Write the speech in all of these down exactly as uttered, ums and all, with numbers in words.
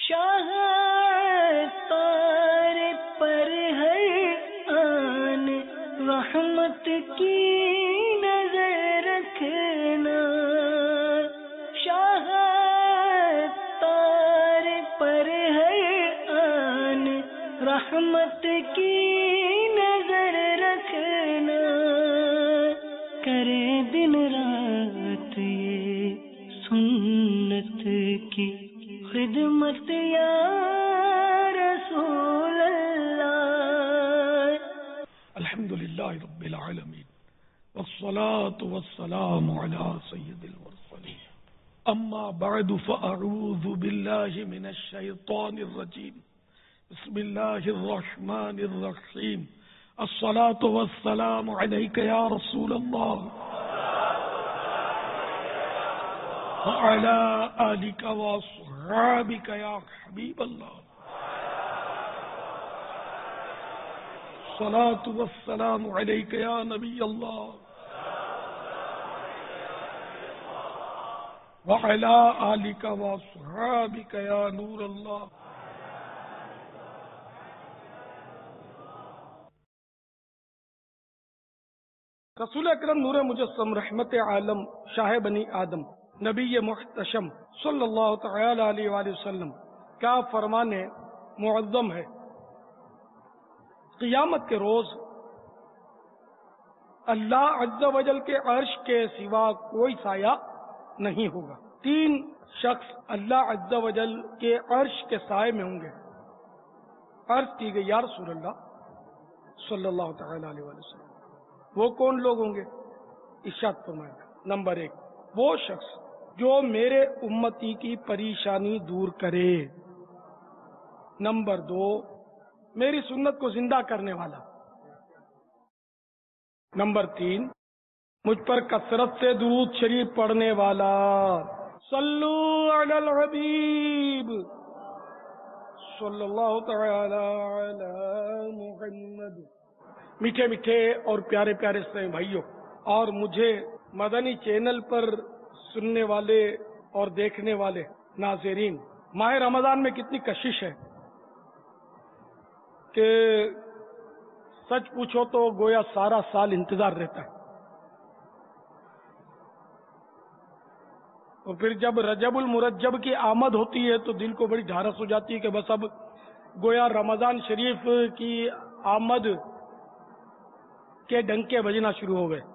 شاہ تار پر ہر آن رحمت کی نظر رکھنا، شاہ تار پر ہر آن رحمت کی نظر رکھنا، کرے دن رات یہ سنت کی خدمت یا رسول اللہ۔ الحمدللہ رب العالمین والصلاة والسلام علی سید المرسلین، اما بعد فاعوذ باللہ من الشیطان الرجیم، بسم اللہ الرحمن الرحیم، الصلاة والسلام علیک یا رسول اللہ وعلى آلك وأصحابك يا حبيب الله، الصلاة والسلام عليك يا نبي الله وعلى آلك وأصحابك يا نور الله۔ رسول اکرم نور مجسم رحمت عالم شاہ بنی آدم نبی محتشم صلی اللہ تعالی علیہ وآلہ وسلم کا فرمان معظم ہے، قیامت کے روز اللہ عز و جل کے عرش کے سوا کوئی سایہ نہیں ہوگا۔ تین شخص اللہ عز و جل کے عرش کے سائے میں ہوں گے۔ عرض کی گئی یا رسول اللہ صلی اللہ تعالی علیہ وآلہ وسلم، وہ کون لوگ ہوں گے؟ ارشاد فرمایا، نمبر ایک وہ شخص جو میرے امتی کی پریشانی دور کرے، نمبر دو میری سنت کو زندہ کرنے والا، نمبر تین مجھ پر کثرت سے درود شریف پڑھنے والا۔ صلو علی الحبیب صلی اللہ تعالی علی محمد۔ میٹھے میٹھے اور پیارے پیارے سے بھائیوں اور مجھے مدنی چینل پر سننے والے اور دیکھنے والے ناظرین، ماہ رمضان میں کتنی کشش ہے کہ سچ پوچھو تو گویا سارا سال انتظار رہتا ہے، اور پھر جب رجب المرجب کی آمد ہوتی ہے تو دل کو بڑی ڈھارس ہو جاتی ہے کہ بس اب گویا رمضان شریف کی آمد کے ڈنکے بجنا شروع ہو گئے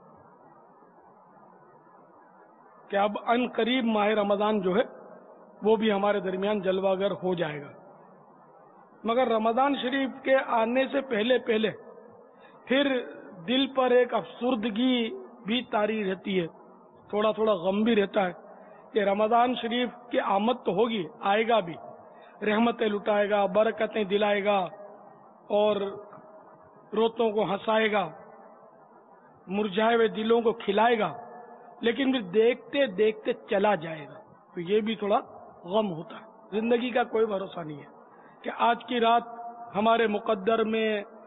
کہ اب ان قریب ماہ رمضان جو ہے وہ بھی ہمارے درمیان جلوہ گر ہو جائے گا۔ مگر رمضان شریف کے آنے سے پہلے پہلے پھر دل پر ایک افسردگی بھی طاری رہتی ہے، تھوڑا تھوڑا غم بھی رہتا ہے کہ رمضان شریف کی آمد تو ہوگی، آئے گا بھی، رحمتیں لٹائے گا، برکتیں دلائے گا اور روتوں کو ہنسائے گا، مرجھائے ہوئے دلوں کو کھلائے گا، لیکن پھر دیکھتے دیکھتے چلا جائے گا، تو یہ بھی تھوڑا غم ہوتا ہے۔ زندگی کا کوئی بھروسہ نہیں ہے کہ آج کی رات ہمارے مقدر میں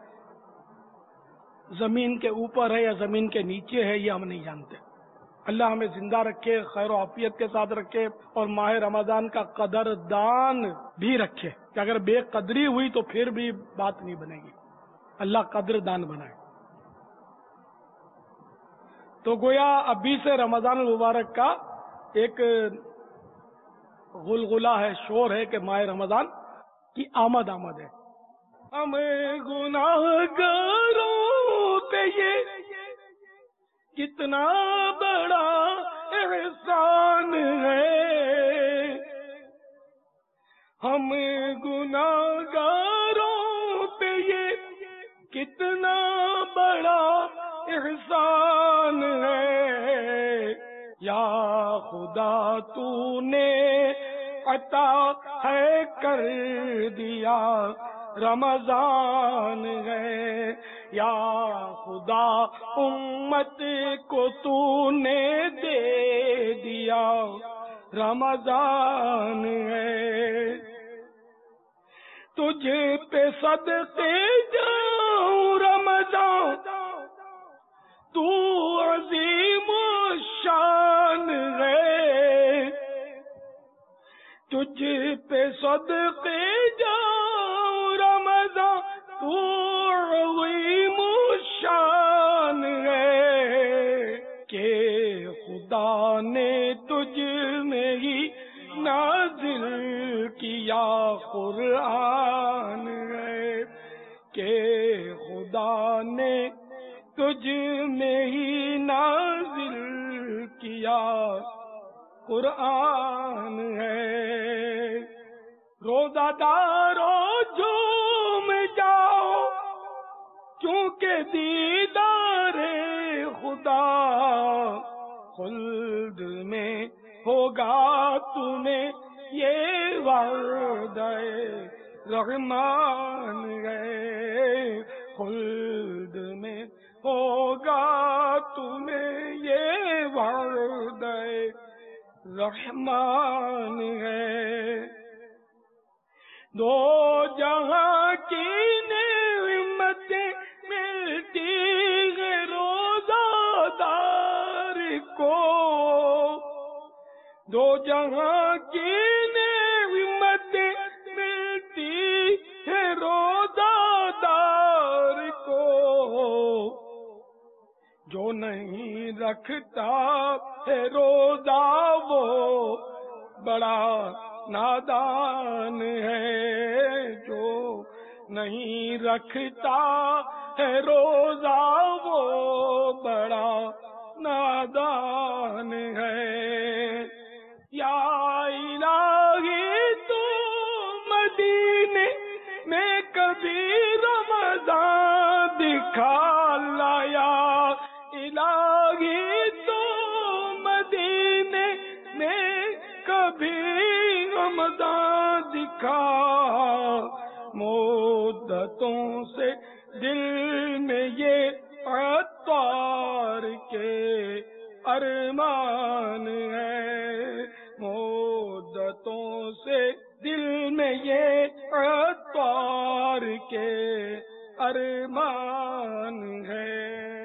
زمین کے اوپر ہے یا زمین کے نیچے ہے، یہ ہم نہیں جانتے۔ اللہ ہمیں زندہ رکھے، خیر و عافیت کے ساتھ رکھے، اور ماہ رمضان کا قدر دان بھی رکھے کہ اگر بے قدری ہوئی تو پھر بھی بات نہیں بنے گی، اللہ قدر دان بنائے۔ تو گویا ابھی سے رمضان المبارک کا ایک غلغلہ ہے، شور ہے کہ ماہ رمضان کی آمد آمد ہے۔ ہمیں گناہگاروں پہ یہ کتنا بڑا احسان ہے، ہم گناہگاروں پہ یہ کتنا بڑا احسان ہے، یا خدا تو نے عطا ہے کر دیا رمضان ہے، یا خدا امت کو تو نے دے دیا رمضان ہے، تجھ پہ صدقے جاؤں رمضان تو عظیم شان ہے، تجھ تجھ پہ صدقے جاؤں رمضان تو عظیم الشان ہے کہ خدا نے تجھ میں ہی نازل کیا قرآن ہے کہ خدا نے تجھ میں ہی نازل کیا قرآن ہے. روزہ دارو جھوم جاؤ کیونکہ دیدار خدا خلد میں ہوگا تمہیں یہ وعدہ رحمان ہے. خلد میں ہوگا تمہیں یہ وعدہ رحمان ہے. دو جہاں کی نعمتیں ملتی ہے روزہ دار کو. دو جہاں کی نعمتیں ملتی ہے روزہ دار کو. جو نہیں رکھتا ہے روزہ وہ بڑا نادان ہے. جو نہیں رکھتا ہے روزہ وہ بڑا نادان ہے. یا الہی تو مدینے میں کبھی رمضان دکھا لایا. الہی تو مدینے میں کبھی رمضان دکھا. مدتوں سے دل میں یہ عطار کے ارمان ہے. مدتوں سے دل میں یہ عطار کے ارمان ہے.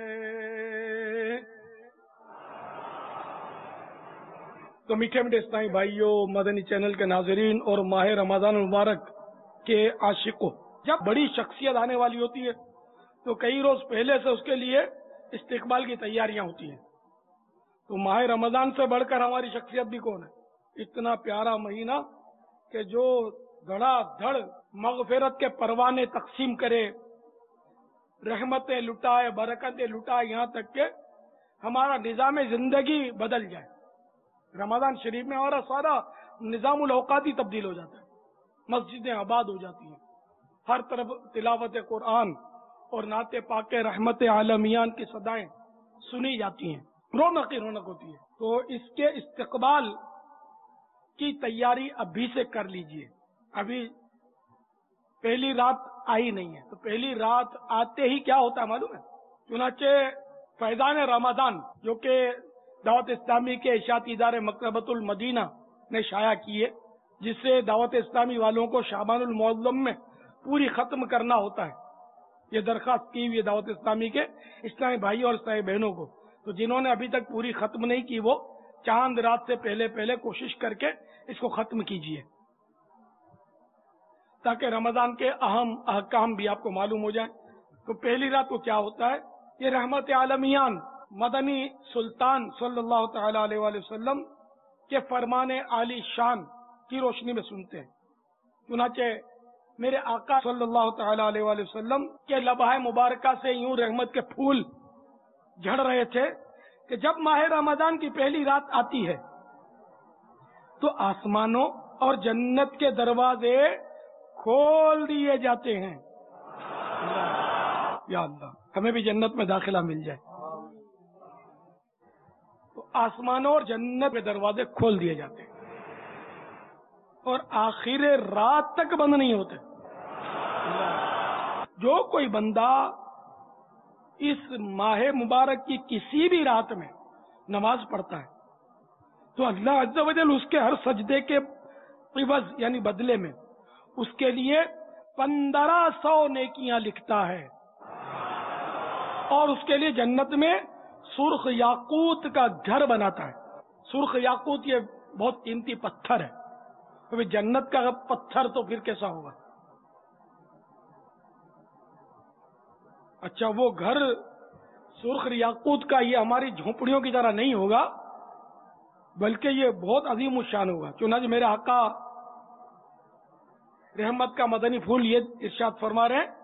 تو میٹھے میٹھے اسلامی بھائیوں، مدنی چینل کے ناظرین اور ماہ رمضان المبارک کے عاشقوں، جب بڑی شخصیت آنے والی ہوتی ہے تو کئی روز پہلے سے اس کے لیے استقبال کی تیاریاں ہوتی ہیں. تو ماہ رمضان سے بڑھ کر ہماری شخصیت بھی کون ہے؟ اتنا پیارا مہینہ کہ جو دھڑا دھڑ مغفرت کے پروانے تقسیم کرے، رحمتیں لٹائے، برکتیں لٹائے، یہاں تک کہ ہمارا نظام زندگی بدل جائے. رمضان شریف میں ہمارا سارا نظام الاوقات ہی تبدیل ہو جاتا ہے. مسجدیں آباد ہو جاتی ہیں، ہر طرف تلاوت قرآن اور نعت پاک رحمت عالمیان کی صدائیں سنی جاتی ہیں، رونق ہی رونق ہوتی ہے. تو اس کے استقبال کی تیاری ابھی سے کر لیجئے. ابھی پہلی رات آئی نہیں ہے، تو پہلی رات آتے ہی کیا ہوتا ہے معلوم ہے؟ چنانچہ فیضان رمضان جو کہ دعوت اسلامی کے اشاعتی ادارے مکتبۃ المدینہ نے شائع کی ہے، جس سے دعوت اسلامی والوں کو شعبان المعظم میں پوری ختم کرنا ہوتا ہے. یہ درخواست کی ہوئی ہے دعوت اسلامی کے اسلامی بھائیوں اور اسلامی بہنوں کو. تو جنہوں نے ابھی تک پوری ختم نہیں کی وہ چاند رات سے پہلے پہلے کوشش کر کے اس کو ختم کیجیے، تاکہ رمضان کے اہم احکام بھی آپ کو معلوم ہو جائیں. تو پہلی رات کو کیا ہوتا ہے؟ یہ رحمت عالمیان مدنی سلطان صلی اللہ تعالی علیہ وآلہ وسلم کے فرمان عالی شان کی روشنی میں سنتے ہیں. چنانچہ میرے آقا صلی اللہ تعالی علیہ وآلہ وسلم کے لبہ مبارکہ سے یوں رحمت کے پھول جھڑ رہے تھے کہ جب ماہ رمضان کی پہلی رات آتی ہے تو آسمانوں اور جنت کے دروازے کھول دیے جاتے ہیں. یا اللہ، ہمیں بھی جنت میں داخلہ مل جائے. تو آسمانوں اور جنت کے دروازے کھول دیے جاتے ہیں اور آخر رات تک بند نہیں ہوتے. جو کوئی بندہ اس ماہ مبارک کی کسی بھی رات میں نماز پڑھتا ہے تو اللہ عز و جل اس کے ہر سجدے کے عوض یعنی بدلے میں اس کے لیے پندرہ سو نیکیاں لکھتا ہے، اور اس کے لیے جنت میں سرخ یاقوت کا گھر بناتا ہے. سرخ یاقوت یہ بہت قیمتی پتھر ہے ابھی جنت کا پتھر تو پھر کیسا ہوگا؟ اچھا وہ گھر سرخ یاقوت کا یہ ہماری جھونپڑیوں کی طرح نہیں ہوگا، بلکہ یہ بہت عظیم الشان ہوگا۔ چنانچہ میرے آقا رحمت کا مدنی پھول یہ ارشاد فرما رہے ہیں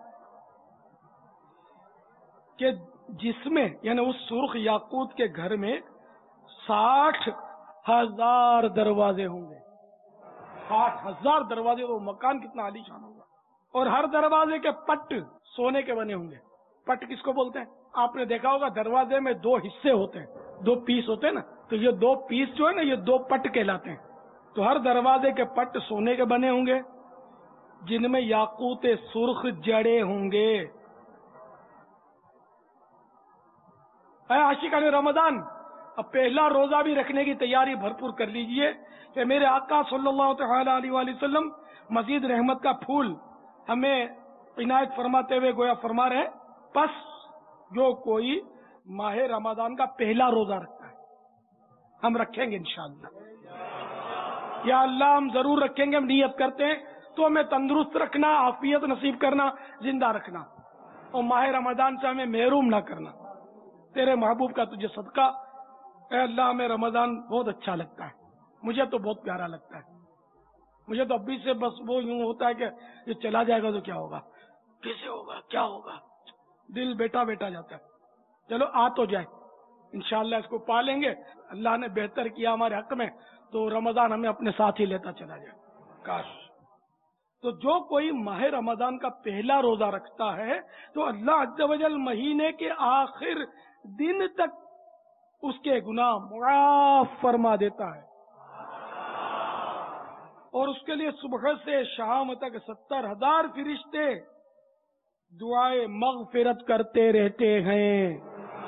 کہ جس میں یعنی اس سرخ یاقوت کے گھر میں ساٹھ ہزار دروازے ہوں گے۔ ساٹھ ہزار دروازے، تو مکان کتنا عالیشان ہوگا۔ اور ہر دروازے کے پٹ سونے کے بنے ہوں گے۔ پٹ کس کو بولتے ہیں؟ آپ نے دیکھا ہوگا دروازے میں دو حصے ہوتے ہیں، دو پیس ہوتے ہیں نا، تو یہ دو پیس جو ہے نا یہ دو پٹ کہلاتے ہیں۔ تو ہر دروازے کے پٹ سونے کے بنے ہوں گے جن میں یاقوت سرخ جڑے ہوں گے۔ اے عاشقان رمضان، اب پہلا روزہ بھی رکھنے کی تیاری بھرپور کر لیجئے کہ میرے آقا صلی اللہ تعالی علیہ وآلہ وسلم مزید رحمت کا پھول ہمیں عنایت فرماتے ہوئے گویا فرما رہے ہیں، پس جو کوئی ماہ رمضان کا پہلا روزہ رکھتا ہے، ہم رکھیں گے انشاءاللہ، یا اللہ ہم ضرور رکھیں گے، ہم نیت کرتے ہیں، تو ہمیں تندرست رکھنا، عافیت نصیب کرنا، زندہ رکھنا، اور ماہ رمضان سے ہمیں محروم نہ کرنا۔ تیرے محبوب کا تجھے صدقہ، اے اللہ ہمیں رمضان بہت اچھا لگتا ہے، مجھے تو بہت پیارا لگتا ہے، مجھے تو ابھی سے بس وہ یوں ہوتا ہے کہ یہ چلا جائے گا تو کیا ہوگا، کیسے ہوگا، کیا ہوگا، دل بیٹا بیٹا جاتا ہے۔ چلو آ تو جائے، انشاءاللہ اس کو پالیں گے، اللہ نے بہتر کیا ہمارے حق میں تو رمضان ہمیں اپنے ساتھ ہی لیتا چلا جائے، کاش۔ تو جو کوئی ماہ رمضان کا پہلا روزہ رکھتا ہے تو اللہ عز و جل مہینے کے آخر دن تک اس کے گناہ معاف فرما دیتا ہے، اور اس کے لیے صبح سے شام تک ستر ہزار فرشتے دعائے مغفرت کرتے رہتے ہیں۔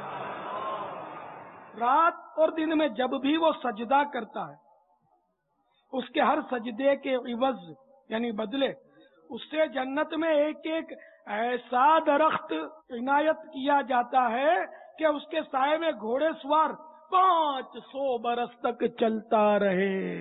رات اور دن میں جب بھی وہ سجدہ کرتا ہے، اس کے ہر سجدے کے عوض یعنی بدلے اس سے جنت میں ایک ایک ایسا درخت عنایت کیا جاتا ہے کہ اس کے سائے میں گھوڑے سوار پانچ سو برس تک چلتا رہے۔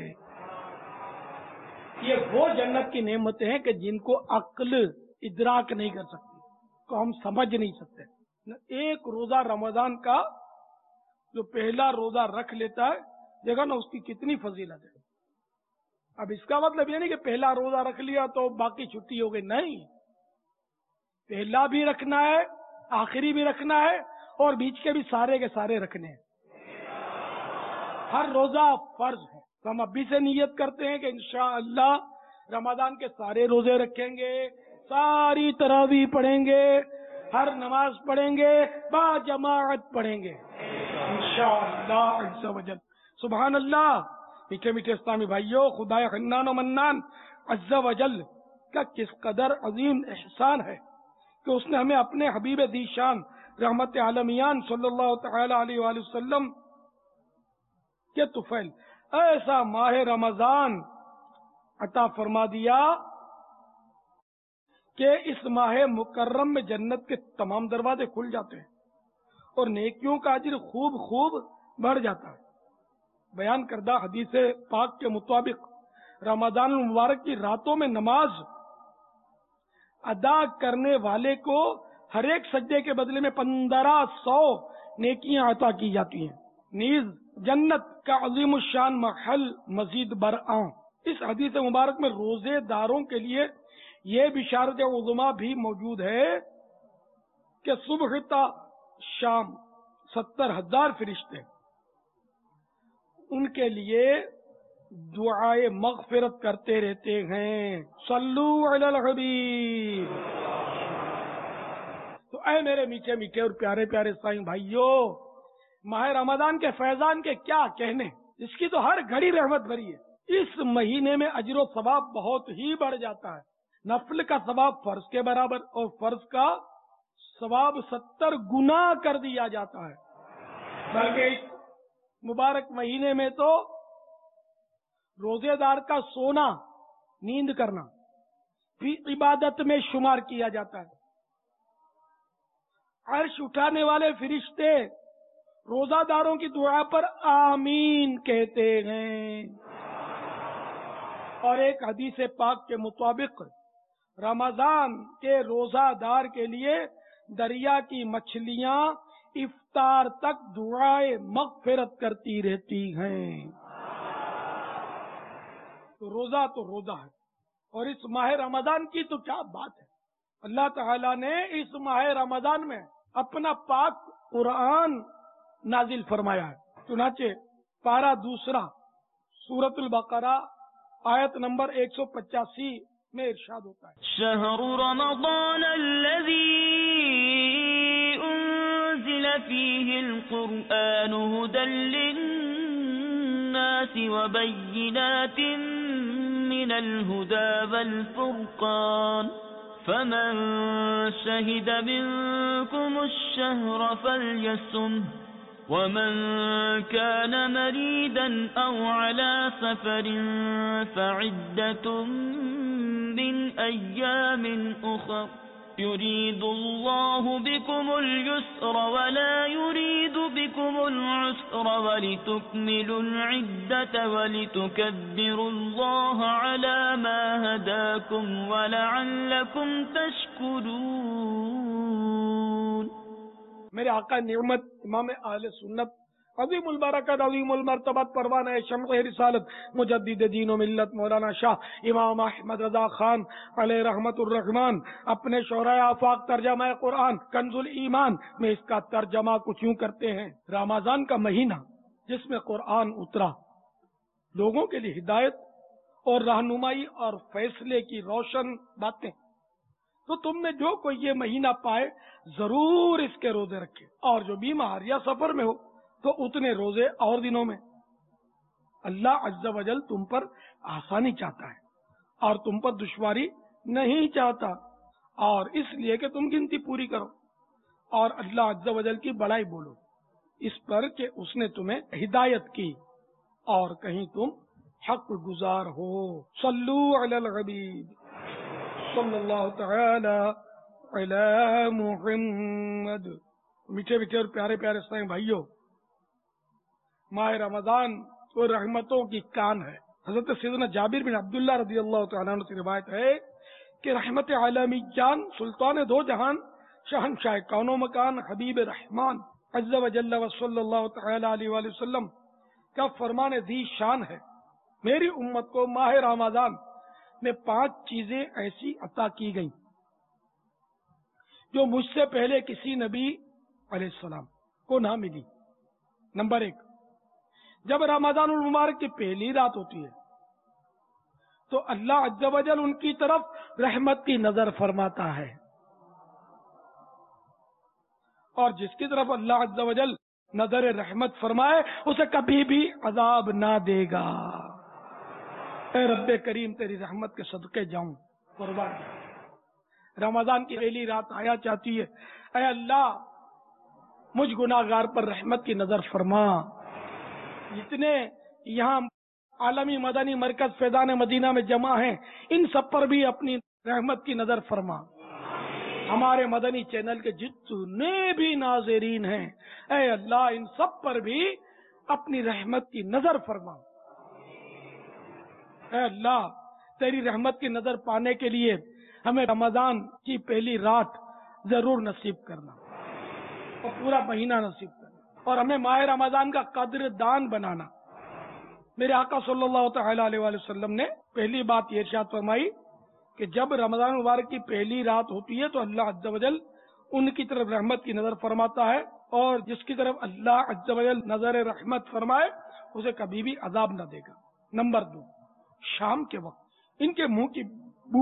یہ وہ جنت کی نعمتیں ہیں کہ جن کو عقل ادراک نہیں کر سکتی، کو ہم سمجھ نہیں سکتے۔ ایک روزہ رمضان کا جو پہلا روزہ رکھ لیتا ہے، دیکھا نا اس کی کتنی فضیلت ہے۔ اب اس کا مطلب یہ نہیں کہ پہلا روزہ رکھ لیا تو باقی چھٹی ہو گئی، نہیں، پہلا بھی رکھنا ہے، آخری بھی رکھنا ہے، اور بیچ کے بھی سارے کے سارے رکھنے ہیں۔ ہر روزہ فرض ہے، تو ہم ابھی سے نیت کرتے ہیں کہ انشاءاللہ رمضان کے سارے روزے رکھیں گے، ساری تراویح پڑھیں گے، ہر نماز پڑھیں گے، با جماعت پڑھیں گے انشاءاللہ عز و جل۔ سبحان اللہ۔ میٹھے میٹھے اسلامی بھائیوں، خدا حنان و منان عز و جل کا کس قدر عظیم احسان ہے کہ اس نے ہمیں اپنے حبیب ذی شان رحمت عالمیان صلی اللہ تعالی علیہ وآلہ وسلم کے طفیل ایسا ماہ رمضان عطا فرما دیا کہ اس ماہ مکرم میں جنت کے تمام دروازے کھل جاتے ہیں اور نیکیوں کا اجر خوب خوب بڑھ جاتا ہے۔ بیان کردہ حدیث پاک کے مطابق رمضان المبارک کی راتوں میں نماز ادا کرنے والے کو ہر ایک سجدے کے بدلے میں پندرہ سو نیکیاں عطا کی جاتی ہیں، نیز جنت کا عظیم الشان محل مزید برآں۔ اس حدیث مبارک میں روزے داروں کے لیے یہ بشارت عظمیٰ بھی موجود ہے کہ صبح تا شام ستر ہزار فرشتے ان کے لیے دعائے مغفرت کرتے رہتے ہیں۔ صلو علی الحبیب۔ تو اے میرے میٹھے میٹھے اور پیارے پیارے سائیں بھائیوں، ماہ رمضان کے فیضان کے کیا کہنے، اس کی تو ہر گھڑی رحمت بھری ہے۔ اس مہینے میں اجر و ثواب بہت ہی بڑھ جاتا ہے، نفل کا ثواب فرض کے برابر اور فرض کا ثواب ستر گنا کر دیا جاتا ہے۔ بلکہ اس مبارک مہینے میں تو روزے دار کا سونا، نیند کرنا بھی عبادت میں شمار کیا جاتا ہے۔ عرش اٹھانے والے فرشتے روزہ داروں کی دعا پر آمین کہتے ہیں۔ اور ایک حدیث پاک کے مطابق رمضان کے روزہ دار کے لیے دریا کی مچھلیاں افطار تک دعائے مغفرت کرتی رہتی ہیں. تو روزہ تو روزہ ہے، اور اس ماہ رمضان کی تو کیا بات ہے. اللہ تعالیٰ نے اس ماہ رمضان میں اپنا پاک قرآن نازل فرمایا ہے. چنانچہ پارہ دوسرا سورۃ البقرہ آیت نمبر ایک سو پچاسی میں ارشاد ہوتا ہے، شہر رمضان الذی انزل فیہ القرآن ھدی للناس وبینات من الہدی والفرقان فمن شہد منکم الشہر فلیصمہ ومن كان مريدا أو على سفر فعدة من أيام أخر يريد الله بكم اليسر ولا يريد بكم العسر ولتكملوا العدة ولتكبروا الله على ما هداكم ولعلكم تشكرون. میرے آقا نعمت امام اہل سنت عظیم البرکت عظیم المرتبت پروانہ شمع رسالت مجدد دین و ملت مولانا شاہ امام احمد رضا خان علیہ رحمت الرحمان اپنے شعراء آفاق ترجمہ قرآن کنز الایمان میں اس کا ترجمہ کچھ یوں کرتے ہیں: رمضان کا مہینہ جس میں قرآن اترا، لوگوں کے لیے ہدایت اور رہنمائی اور فیصلے کی روشن باتیں، تو تم میں جو کوئی یہ مہینہ پائے ضرور اس کے روزے رکھے، اور جو بیمار یا سفر میں ہو تو اتنے روزے اور دنوں میں. اللہ عز و جل تم پر آسانی چاہتا ہے اور تم پر دشواری نہیں چاہتا، اور اس لیے کہ تم گنتی پوری کرو اور اللہ عز و جل کی بڑائی بولو اس پر کہ اس نے تمہیں ہدایت کی اور کہیں تم حق گزار ہو. صلو علی الحبیب صلی اللہ تعالی علی محمد. میٹھے میٹھے اور پیارے پیارے سائیں بھائیوں، ماہ رمضان تو رحمتوں کی کان ہے. حضرت سیدنا جابر بن عبداللہ رضی اللہ تعالیٰ عنہ سے روایت ہے کہ رحمت عالمی جان سلطان دو جہان شہنشاہ کون و مکان حبیب رحمان عز و جل و صلی اللہ تعالی علیہ وآلہ وسلم کا فرمان ذی شان ہے، میری امت کو ماہ رمضان میں پانچ چیزیں ایسی عطا کی گئیں جو مجھ سے پہلے کسی نبی علیہ السلام کو نہ ملی. نمبر ایک، جب رمضان المبارک کی پہلی رات ہوتی ہے تو اللہ عز و جل ان کی طرف رحمت کی نظر فرماتا ہے، اور جس کی طرف اللہ عز و جل نظر رحمت فرمائے اسے کبھی بھی عذاب نہ دے گا. اے رب کریم تیری رحمت کے صدقے جاؤں قربان. رمضان کی پہلی رات آیا چاہتی ہے، اے اللہ مجھ گناہگار پر رحمت کی نظر فرما. جتنے یہاں عالمی مدنی مرکز فیضان مدینہ میں جمع ہیں ان سب پر بھی اپنی رحمت کی نظر فرما. ہمارے مدنی چینل کے جتنے بھی ناظرین ہیں اے اللہ ان سب پر بھی اپنی رحمت کی نظر فرما. اے اللہ تیری رحمت کی نظر پانے کے لیے ہمیں رمضان کی پہلی رات ضرور نصیب کرنا اور پورا مہینہ نصیب کرنا، اور ہمیں ماہ رمضان کا قدر دان بنانا. میرے آقا صلی اللہ تعالی علیہ وآلہ وسلم نے پہلی بات یہ ارشاد فرمائی کہ جب رمضان مبارک کی پہلی رات ہوتی ہے تو اللہ عز و جل ان کی طرف رحمت کی نظر فرماتا ہے، اور جس کی طرف اللہ عز و جل نظر رحمت فرمائے اسے کبھی بھی عذاب نہ دے گا. نمبر دو، شام کے وقت ان کے منہ کی بو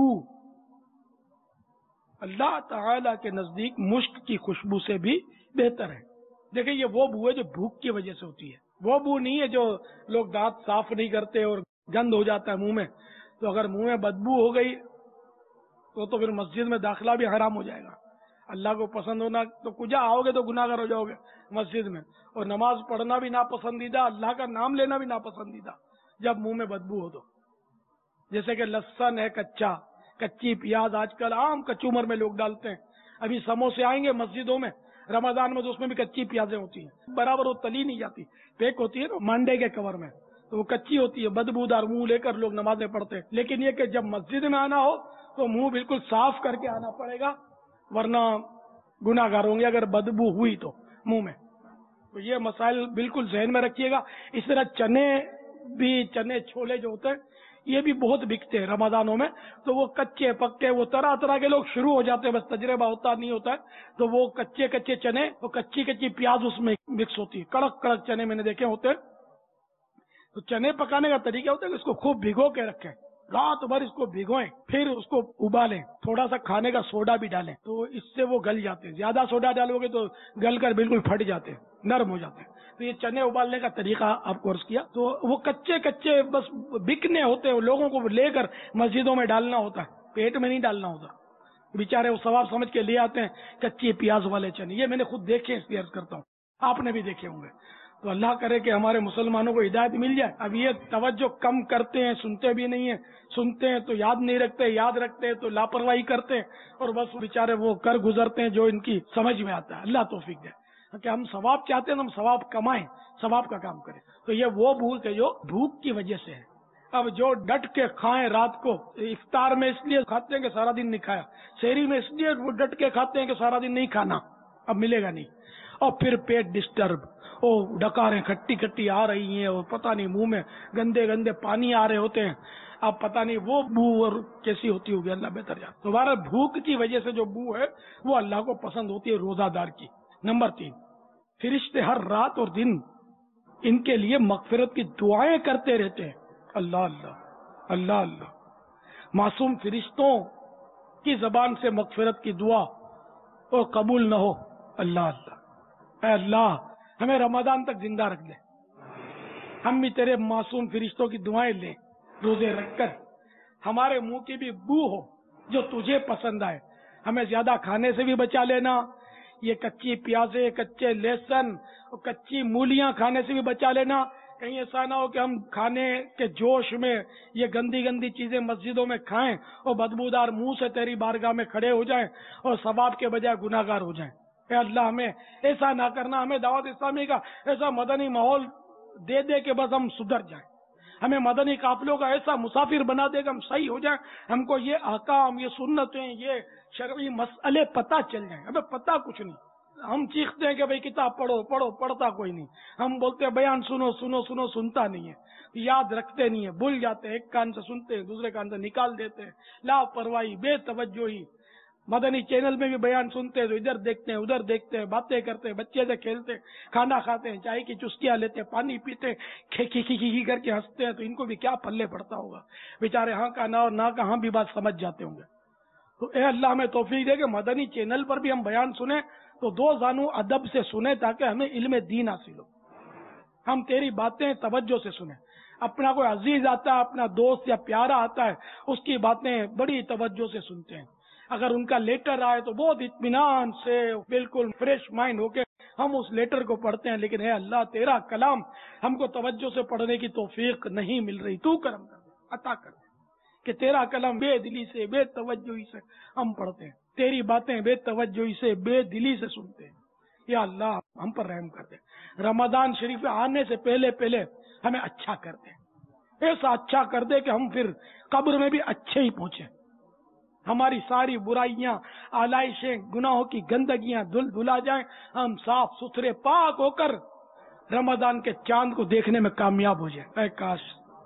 اللہ تعالی کے نزدیک مشک کی خوشبو سے بھی بہتر ہے. دیکھیں یہ وہ بو ہے جو بھوک کی وجہ سے ہوتی ہے، وہ بو نہیں ہے جو لوگ دانت صاف نہیں کرتے اور گند ہو جاتا ہے منہ میں. تو اگر منہ میں بدبو ہو گئی تو تو پھر مسجد میں داخلہ بھی حرام ہو جائے گا. اللہ کو پسند ہونا تو کجا آؤ گے تو گناہگار ہو جاؤ گے مسجد میں، اور نماز پڑھنا بھی ناپسندیدہ، اللہ کا نام لینا بھی ناپسندیدہ جب منہ میں بدبو ہو تو. جیسے کہ لہسن ہے کچا، کچی پیاز آج کل عام کچومر میں لوگ ڈالتے ہیں. ابھی سموسے آئیں گے مسجدوں میں رمضان میں تو اس میں بھی کچی پیازیں ہوتی ہیں، برابر وہ تلی نہیں جاتی، پیک ہوتی ہے نا مانڈے کے کور میں، تو وہ کچی ہوتی ہے، بدبودار منہ لے کر لوگ نمازیں پڑھتے ہیں. لیکن یہ کہ جب مسجد میں آنا ہو تو منہ بالکل صاف کر کے آنا پڑے گا، ورنہ گناہ گار ہوں گے اگر بدبو ہوئی تو منہ میں. تو یہ مسائل بالکل ذہن میں رکھیے گا. اس طرح چنے بھی، چنے چھولے جو ہوتے ہیں یہ بھی بہت بکتے ہیں رمضانوں میں. تو وہ کچے پکے، وہ طرح طرح کے لوگ شروع ہو جاتے ہیں، بس تجربہ ہوتا نہیں ہوتا ہے. تو وہ کچے کچے چنے، وہ کچی کچی پیاز اس میں مکس ہوتی ہے، کڑک کڑک چنے میں نے دیکھے ہوتے ہیں. تو چنے پکانے کا طریقہ ہوتا ہے کہ اس کو خوب بھگو کے رکھیں، رات بھر اس کو بھگوئیں، پھر اس کو ابالیں، تھوڑا سا کھانے کا سوڈا بھی ڈالیں تو اس سے وہ گل جاتے ہیں. زیادہ سوڈا ڈالو گے تو گل کر بالکل پھٹ جاتے ہیں، نرم ہو جاتے ہیں. تو یہ چنے ابالنے کا طریقہ آپ کو عرض کیا. تو وہ کچے کچے بس بکنے ہوتے ہیں، لوگوں کو لے کر مسجدوں میں ڈالنا ہوتا ہے، پیٹ میں نہیں ڈالنا ہوتا. بیچارے وہ ثواب سمجھ کے لے آتے ہیں کچی پیاز والے چنے. یہ میں نے خود دیکھے، اس لیے عرض کرتا ہوں، آپ نے بھی دیکھے ہوں گے. تو اللہ کرے کہ ہمارے مسلمانوں کو ہدایت مل جائے. اب یہ توجہ کم کرتے ہیں، سنتے بھی نہیں ہیں، سنتے ہیں تو یاد نہیں رکھتے، یاد رکھتے ہیں تو لاپرواہی کرتے ہیں، اور بس بیچارے وہ کر گزرتے ہیں جو ان کی سمجھ میں آتا ہے. اللہ توفیق دے کہ ہم ثواب چاہتے ہیں تو ہم ثواب کمائیں، ثواب کا کام کریں. تو یہ وہ بھوک ہے جو بھوک کی وجہ سے ہے. اب جو ڈٹ کے کھائیں رات کو، افطار میں اس لیے کھاتے ہیں کہ سارا دن نہیں کھایا، سحری میں اس لیے وہ ڈٹ کے کھاتے ہیں کہ سارا دن نہیں کھانا، اب ملے گا نہیں. اور پھر پیٹ ڈسٹرب، او ڈکاریں کھٹی کھٹی آ رہی ہیں، اور پتہ نہیں منہ میں گندے گندے پانی آ رہے ہوتے ہیں، اب پتہ نہیں وہ بو اور کیسی ہوتی ہوگی، اللہ بہتر جانتا. تو بہرحال بھوک کی وجہ سے جو بو ہے وہ اللہ کو پسند ہوتی ہے روزہ دار کی. نمبر تین، فرشتے ہر رات اور دن ان کے لیے مغفرت کی دعائیں کرتے رہتے ہیں. اللہ اللہ اللہ اللہ. معصوم فرشتوں کی زبان سے مغفرت کی دعا اور قبول نہ ہو، اللہ اللہ. اے اللہ ہمیں رمضان تک زندہ رکھ دے، ہم بھی تیرے معصوم فرشتوں کی دعائیں لیں روزے رکھ کر. ہمارے منہ کی بھی بو ہو جو تجھے پسند آئے. ہمیں زیادہ کھانے سے بھی بچا لینا، یہ کچی پیازیں، کچے لہسن اور کچی مولیاں کھانے سے بھی بچا لینا. کہیں ایسا نہ ہو کہ ہم کھانے کے جوش میں یہ گندی گندی چیزیں مسجدوں میں کھائیں اور بدبودار منہ سے تیری بارگاہ میں کھڑے ہو جائیں اور ثواب کے بجائے گناہ گار ہو جائیں. اے اللہ ہمیں ایسا نہ کرنا. ہمیں دعوت اسلامی کا ایسا مدنی ماحول دے دے کہ بس ہم سدھر جائیں. ہمیں مدنی قافلوں کا ایسا مسافر بنا دے کہ ہم صحیح ہو جائیں. ہم کو یہ احکام، یہ سنتیں، یہ شرعی مسئلے پتہ چل جائیں. ہمیں پتہ کچھ نہیں. ہم چیختے ہیں کہ بھئی کتاب پڑھو پڑھو، پڑھتا کوئی نہیں. ہم بولتے ہیں بیان سنو سنو سنو، سنتا نہیں ہے، یاد رکھتے نہیں ہے، بھول جاتے ہیں. ایک کان سے سنتے ہیں دوسرے کان سے نکال دیتے ہیں. لاپرواہی، بے توجہی. مدنی چینل میں بھی بیان سنتے ہیں تو ادھر دیکھتے ہیں ادھر دیکھتے ہیں، باتیں کرتے ہیں، بچے سے کھیلتے ہیں، کھانا کھاتے ہیں، چائے کی چسکیاں لیتے ہیں، پانی پیتے ہیں، کھی کھی کھی کھی کر کے ہنستے ہیں. تو ان کو بھی کیا پلے پڑتا ہوگا بیچارے. ہاں کا نہ اور نہ کا ہاں بھی بات سمجھ جاتے ہوں گے. تو اے اللہ ہمیں توفیق دے کہ مدنی چینل پر بھی ہم بیان سنیں تو دو زانو ادب سے سنیں تاکہ ہمیں علم دین حاصل ہو. ہم تیری باتیں توجہ سے سنیں. اپنا کوئی عزیز آتا ہے، اپنا دوست یا پیارا آتا ہے، اس کی باتیں بڑی توجہ سے سنتے ہیں. اگر ان کا لیٹر آئے تو بہت اطمینان سے بالکل فریش مائنڈ ہو کے ہم اس لیٹر کو پڑھتے ہیں. لیکن اے اللہ تیرا کلام ہم کو توجہ سے پڑھنے کی توفیق نہیں مل رہی. تو کرم کر دے، عطا کر دے کہ تیرا کلام بے دلی سے، بے توجہی سے ہم پڑھتے ہیں، تیری باتیں بے توجہی سے، بے دلی سے سنتے ہیں. یا اللہ ہم پر رحم کر دے. رمضان شریف آنے سے پہلے پہلے ہمیں اچھا کر دے، ایسا اچھا کر دے کہ ہم پھر قبر میں بھی اچھے ہی پہنچے. ہماری ساری برائیاں، آلائشیں، گناہوں کی گندگیاں دھل دھلا جائیں. ہم صاف ستھرے پاک ہو کر رمضان کے چاند کو دیکھنے میں کامیاب ہو جائیں. اے کاش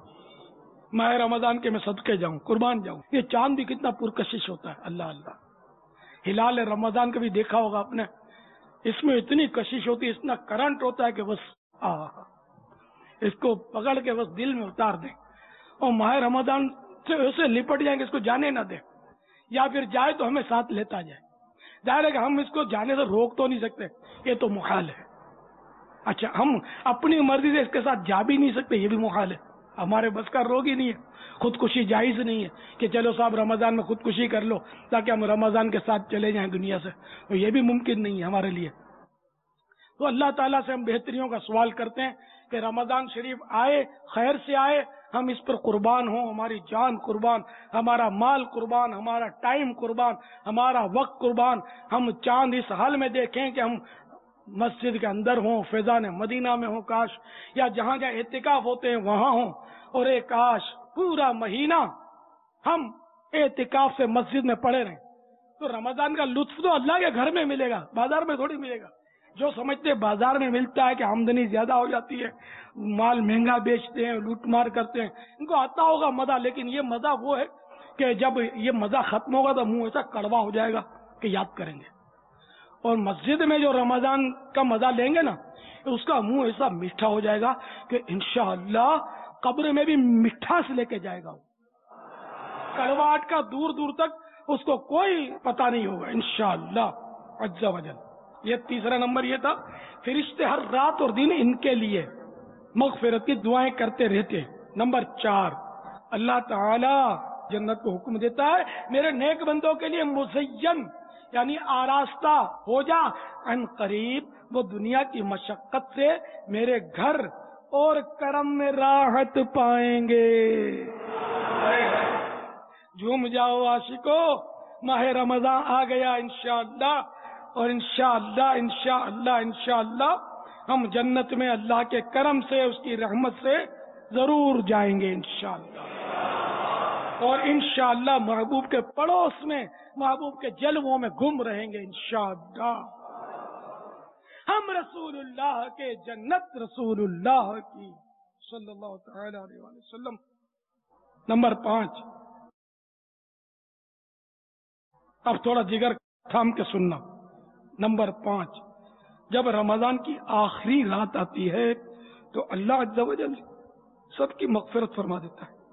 ماہ رمضان کے میں صدقے جاؤں، قربان جاؤں. یہ چاند بھی کتنا پرکشش ہوتا ہے. اللہ اللہ. ہلال رمضان کا بھی دیکھا ہوگا آپ نے، اس میں اتنی کشش ہوتی ہے، اتنا کرنٹ ہوتا ہے کہ بس آہا اس کو پکڑ کے بس دل میں اتار دیں اور ماہ رمضان سے اسے لپٹ جائیں کہ اس کو جانے نہ دیں، یا پھر جائے تو ہمیں ساتھ لیتا جائے. ظاہر ہے کہ ہم اس کو جانے سے روک تو نہیں سکتے، یہ تو محال ہے. اچھا ہم اپنی مرضی سے اس کے ساتھ جا بھی نہیں سکتے، یہ بھی محال ہے. ہمارے بس کا روگ ہی نہیں ہے. خودکشی جائز نہیں ہے کہ چلو صاحب رمضان میں خودکشی کر لو تاکہ ہم رمضان کے ساتھ چلے جائیں دنیا سے، تو یہ بھی ممکن نہیں ہے ہمارے لیے. تو اللہ تعالیٰ سے ہم بہتریوں کا سوال کرتے ہیں کہ رمضان شریف آئے، خیر سے آئے، ہم اس پر قربان ہوں. ہماری جان قربان، ہمارا مال قربان، ہمارا ٹائم قربان، ہمارا وقت قربان. ہم چاند اس حال میں دیکھیں کہ ہم مسجد کے اندر ہوں، فیضان مدینہ میں ہوں کاش، یا جہاں جہاں اعتکاف ہوتے ہیں وہاں ہوں، اور ایک کاش پورا مہینہ ہم اعتکاف سے مسجد میں پڑے رہیں، تو رمضان کا لطف تو اللہ کے گھر میں ملے گا، بازار میں تھوڑی ملے گا۔ جو سمجھتے بازار میں ملتا ہے کہ آمدنی زیادہ ہو جاتی ہے، مال مہنگا بیچتے ہیں، لوٹ مار کرتے ہیں، ان کو آتا ہوگا مزہ، لیکن یہ مزہ وہ ہے کہ جب یہ مزہ ختم ہوگا تو منہ ایسا کڑوا ہو جائے گا کہ یاد کریں گے۔ اور مسجد میں جو رمضان کا مزہ لیں گے نا، اس کا منہ ایسا میٹھا ہو جائے گا کہ انشاءاللہ قبر میں بھی مٹھاس لے کے جائے گا، کڑواہٹ کا دور دور تک اس کو کوئی پتہ نہیں ہوگا انشاءاللہ عز و جل۔ یہ تیسرا نمبر یہ تھا، فرشتے ہر رات اور دن ان کے لیے مغفرت کی دعائیں کرتے رہتے ہیں۔ نمبر چار، اللہ تعالی جنت کو حکم دیتا ہے میرے نیک بندوں کے لیے مزین یعنی آراستہ ہو جا، ان قریب وہ دنیا کی مشقت سے میرے گھر اور کرم میں راحت پائیں گے۔ جھوم جاؤ عاشقو، ماہ رمضان آ گیا انشاءاللہ، اور انشاءاللہ انشاءاللہ انشاءاللہ ہم جنت میں اللہ کے کرم سے، اس کی رحمت سے ضرور جائیں گے انشاءاللہ، اور انشاءاللہ محبوب کے پڑوس میں، محبوب کے جلووں میں گم رہیں گے انشاءاللہ۔ ہم رسول اللہ کے، جنت رسول اللہ کی صلی اللہ تعالی علیہ وسلم۔ نمبر پانچ، اب تھوڑا جگر تھام کے سننا۔ نمبر پانچ، جب رمضان کی آخری رات آتی ہے تو اللہ عز و جل سب کی مغفرت فرما دیتا ہے۔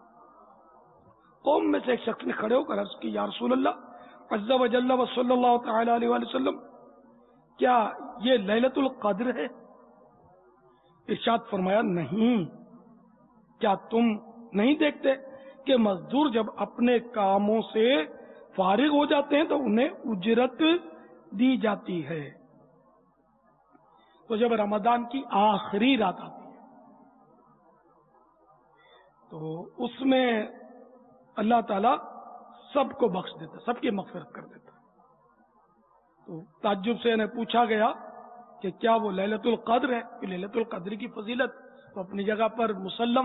قوم میں سے ایک شخص نے کھڑے ہو کر عرض کی، یا رسول اللہ عز و جل و صلی اللہ تعالی علیہ وآلہ وسلم، کیا یہ لیلۃ القدر ہے؟ ارشاد فرمایا، نہیں، کیا تم نہیں دیکھتے کہ مزدور جب اپنے کاموں سے فارغ ہو جاتے ہیں تو انہیں اجرت دی جاتی ہے؟ تو جب رمضان کی آخری رات آتی ہے تو اس میں اللہ تعالی سب کو بخش دیتا ہے، سب کی مغفرت کر دیتا ہے۔ تو تعجب سے انہیں پوچھا گیا کہ کیا وہ لیلۃ القدر ہے؟ کہ لیلۃ القدر کی فضیلت تو اپنی جگہ پر مسلم۔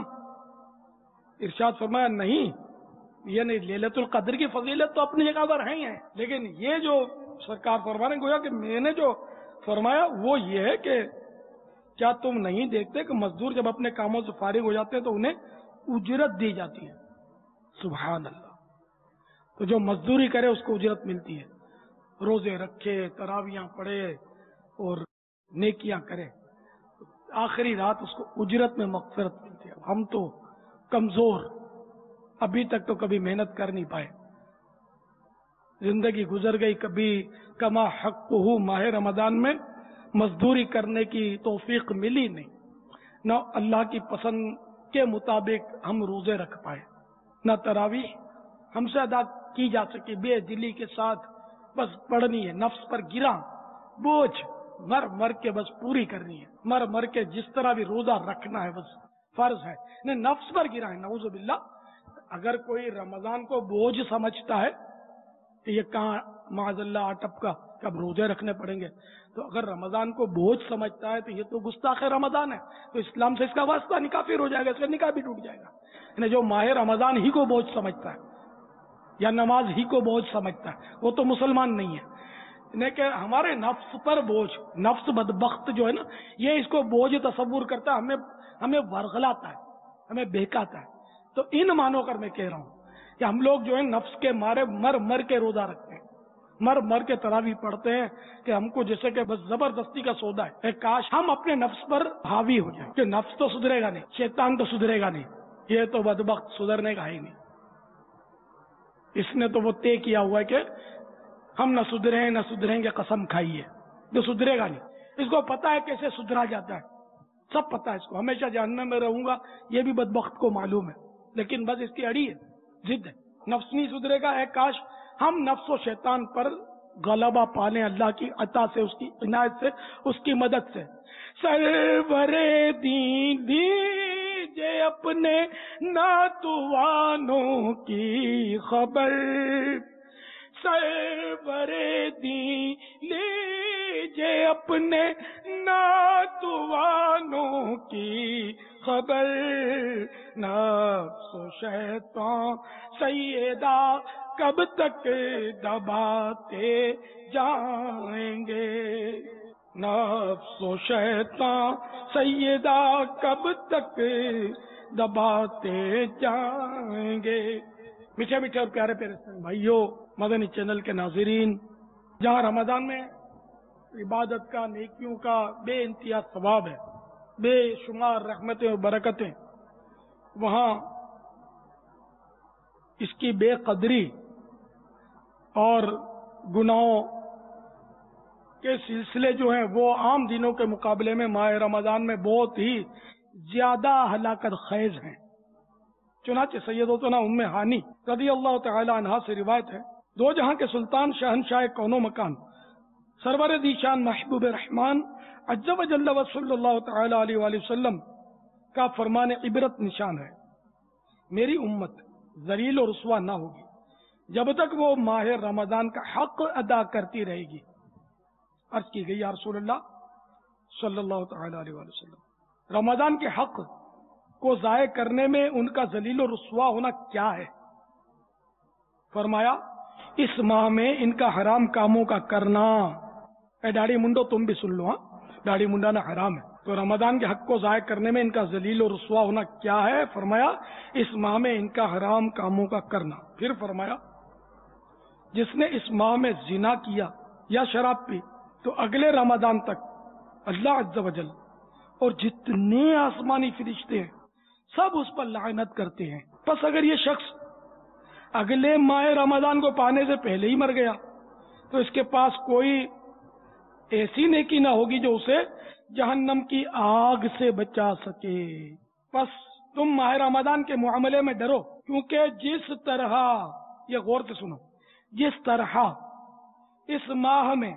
ارشاد فرمایا، نہیں، یہ نہیں، لیلۃ القدر کی فضیلت تو اپنی جگہ پر ہے ہی ہے، لیکن یہ جو سرکار فرمانے گویا کہ میں نے جو فرمایا وہ یہ ہے کہ کیا تم نہیں دیکھتے کہ مزدور جب اپنے کاموں سے فارغ ہو جاتے ہیں تو انہیں اجرت دی جاتی ہے؟ سبحان اللہ۔ تو جو مزدوری کرے اس کو اجرت ملتی ہے، روزے رکھے، تراویاں پڑھے اور نیکیاں کرے، آخری رات اس کو اجرت میں مغفرت ملتی ہے۔ ہم تو کمزور، ابھی تک تو کبھی محنت کر نہیں پائے، زندگی گزر گئی، کبھی کما حق ہو ماہ رمضان میں مزدوری کرنے کی توفیق ملی نہیں، نہ اللہ کی پسند کے مطابق ہم روزے رکھ پائے، نہ تراویح ہم سے ادا کی جا سکی، بے دلی کے ساتھ بس پڑھنی ہے، نفس پر گرا بوجھ مر مر کے بس پوری کرنی ہے، مر مر کے جس طرح بھی روزہ رکھنا ہے بس فرض ہے، نہیں نفس پر گرا ہے، نعوذ باللہ۔ اگر کوئی رمضان کو بوجھ سمجھتا ہے کہ یہ کہاں معاذ اللہ اٹپ کا کب روزے رکھنے پڑیں گے، تو اگر رمضان کو بوجھ سمجھتا ہے تو یہ تو گستاخ رمضان ہے، تو اسلام سے اس کا واسطہ نہیں، کافر ہو جائے گا، اس کا نکاح بھی ٹوٹ جائے گا۔ یعنی جو ماہ رمضان ہی کو بوجھ سمجھتا ہے یا نماز ہی کو بوجھ سمجھتا ہے وہ تو مسلمان نہیں ہے۔ یعنی کہ ہمارے نفس پر بوجھ، نفس بدبخت جو ہے نا، یہ اس کو بوجھ تصور کرتا ہے، ہمیں ہمیں ورغلاتا ہے، ہمیں بہکاتا ہے۔ تو ان مانو کر میں کہہ رہا ہوں کہ ہم لوگ جو ہے نفس کے مارے مر مر کے روزہ رکھتے ہیں، مر مر کے تراویح پڑھتے ہیں کہ ہم کو جیسے کہ بس زبردستی کا سودا ہے۔ اے کاش ہم اپنے نفس پر حاوی ہو جائیں کہ نفس تو سدھرے گا نہیں، شیطان تو سدھرے گا نہیں، یہ تو بدبخت سدھرنے کا ہی نہیں، اس نے تو وہ طے کیا ہوا ہے کہ ہم نہ سدھریں نہ سدھریں گے، قسم کھائیے، جو سدھرے گا نہیں۔ اس کو پتا ہے کیسے سدھرا جاتا ہے، سب پتا ہے اس کو، ہمیشہ جہنم میں رہوں گا یہ بھی بدبخت کو معلوم ہے، لیکن بس اس کی اڑی ہے، ضد ہے، نفس نہیں سدھرے گا۔ اے کاش ہم نفس و شیطان پر غلبہ پالیں اللہ کی عطا سے، اس کی عنایت سے، اس کی مدد سے۔ سرور دین دیجے اپنے ناتوانوں کی خبر، سرور دین لیجے لیجے اپنے ناتوانوں کی خبر، نفس و شیطان سیدہ کب تک دباتے جائیں گے، نفس و شیطان سیدہ کب تک دباتے جائیں گے۔ میٹھے میٹھے اور پیارے پیارے بھائیوں، مدنی چینل کے ناظرین، جہاں رمضان میں عبادت کا، نیکیوں کا بے انتہا ثواب ہے، بے شمار رحمتیں اور برکتیں، وہاں اس کی بے قدری اور گناہوں کے سلسلے جو ہیں وہ عام دنوں کے مقابلے میں ماہ رمضان میں بہت ہی زیادہ ہلاکت خیز ہیں۔ چنانچہ سیدتنا ام ہانی رضی اللہ تعالی عنہا سے روایت ہے، دو جہاں کے سلطان شہنشاہ کون و مکان سرور ذیشان محبوب رحمان عز و جل و صلی اللہ تعالی علیہ وآلہ وسلم کا فرمان عبرت نشان ہے، میری امت ذلیل و رسوا نہ ہوگی جب تک وہ ماہ رمضان کا حق ادا کرتی رہے گی۔ عرض کی گئی یا رسول اللہ صلی اللہ تعالی علیہ وآلہ وسلم، رمضان کے حق کو ضائع کرنے میں ان کا ذلیل و رسوا ہونا کیا ہے؟ فرمایا اس ماہ میں ان کا حرام کاموں کا کرنا۔ اے داڑھی منڈو تم بھی سن لو، ہاں داڑھی منڈانا حرام ہے، تو رمضان کے حق کو ضائع کرنے میں ان کا ذلیل و رسوا ہونا کیا ہے؟ فرمایا اس ماہ میں ان کا حرام کاموں کا کرنا۔ پھر فرمایا جس نے اس ماہ میں زنا کیا یا شراب پی تو اگلے رمضان تک اللہ عز و جل اور جتنے آسمانی فرشتے ہیں سب اس پر لعنت کرتے ہیں۔ پس اگر یہ شخص اگلے ماہ رمضان کو پانے سے پہلے ہی مر گیا تو اس کے پاس کوئی ایسی نیکی نہ ہوگی جو اسے جہنم کی آگ سے بچا سکے۔ پس تم ماہ رمضان کے معاملے میں ڈرو، کیونکہ جس طرح، یہ غور سے سنو، جس طرح اس ماہ میں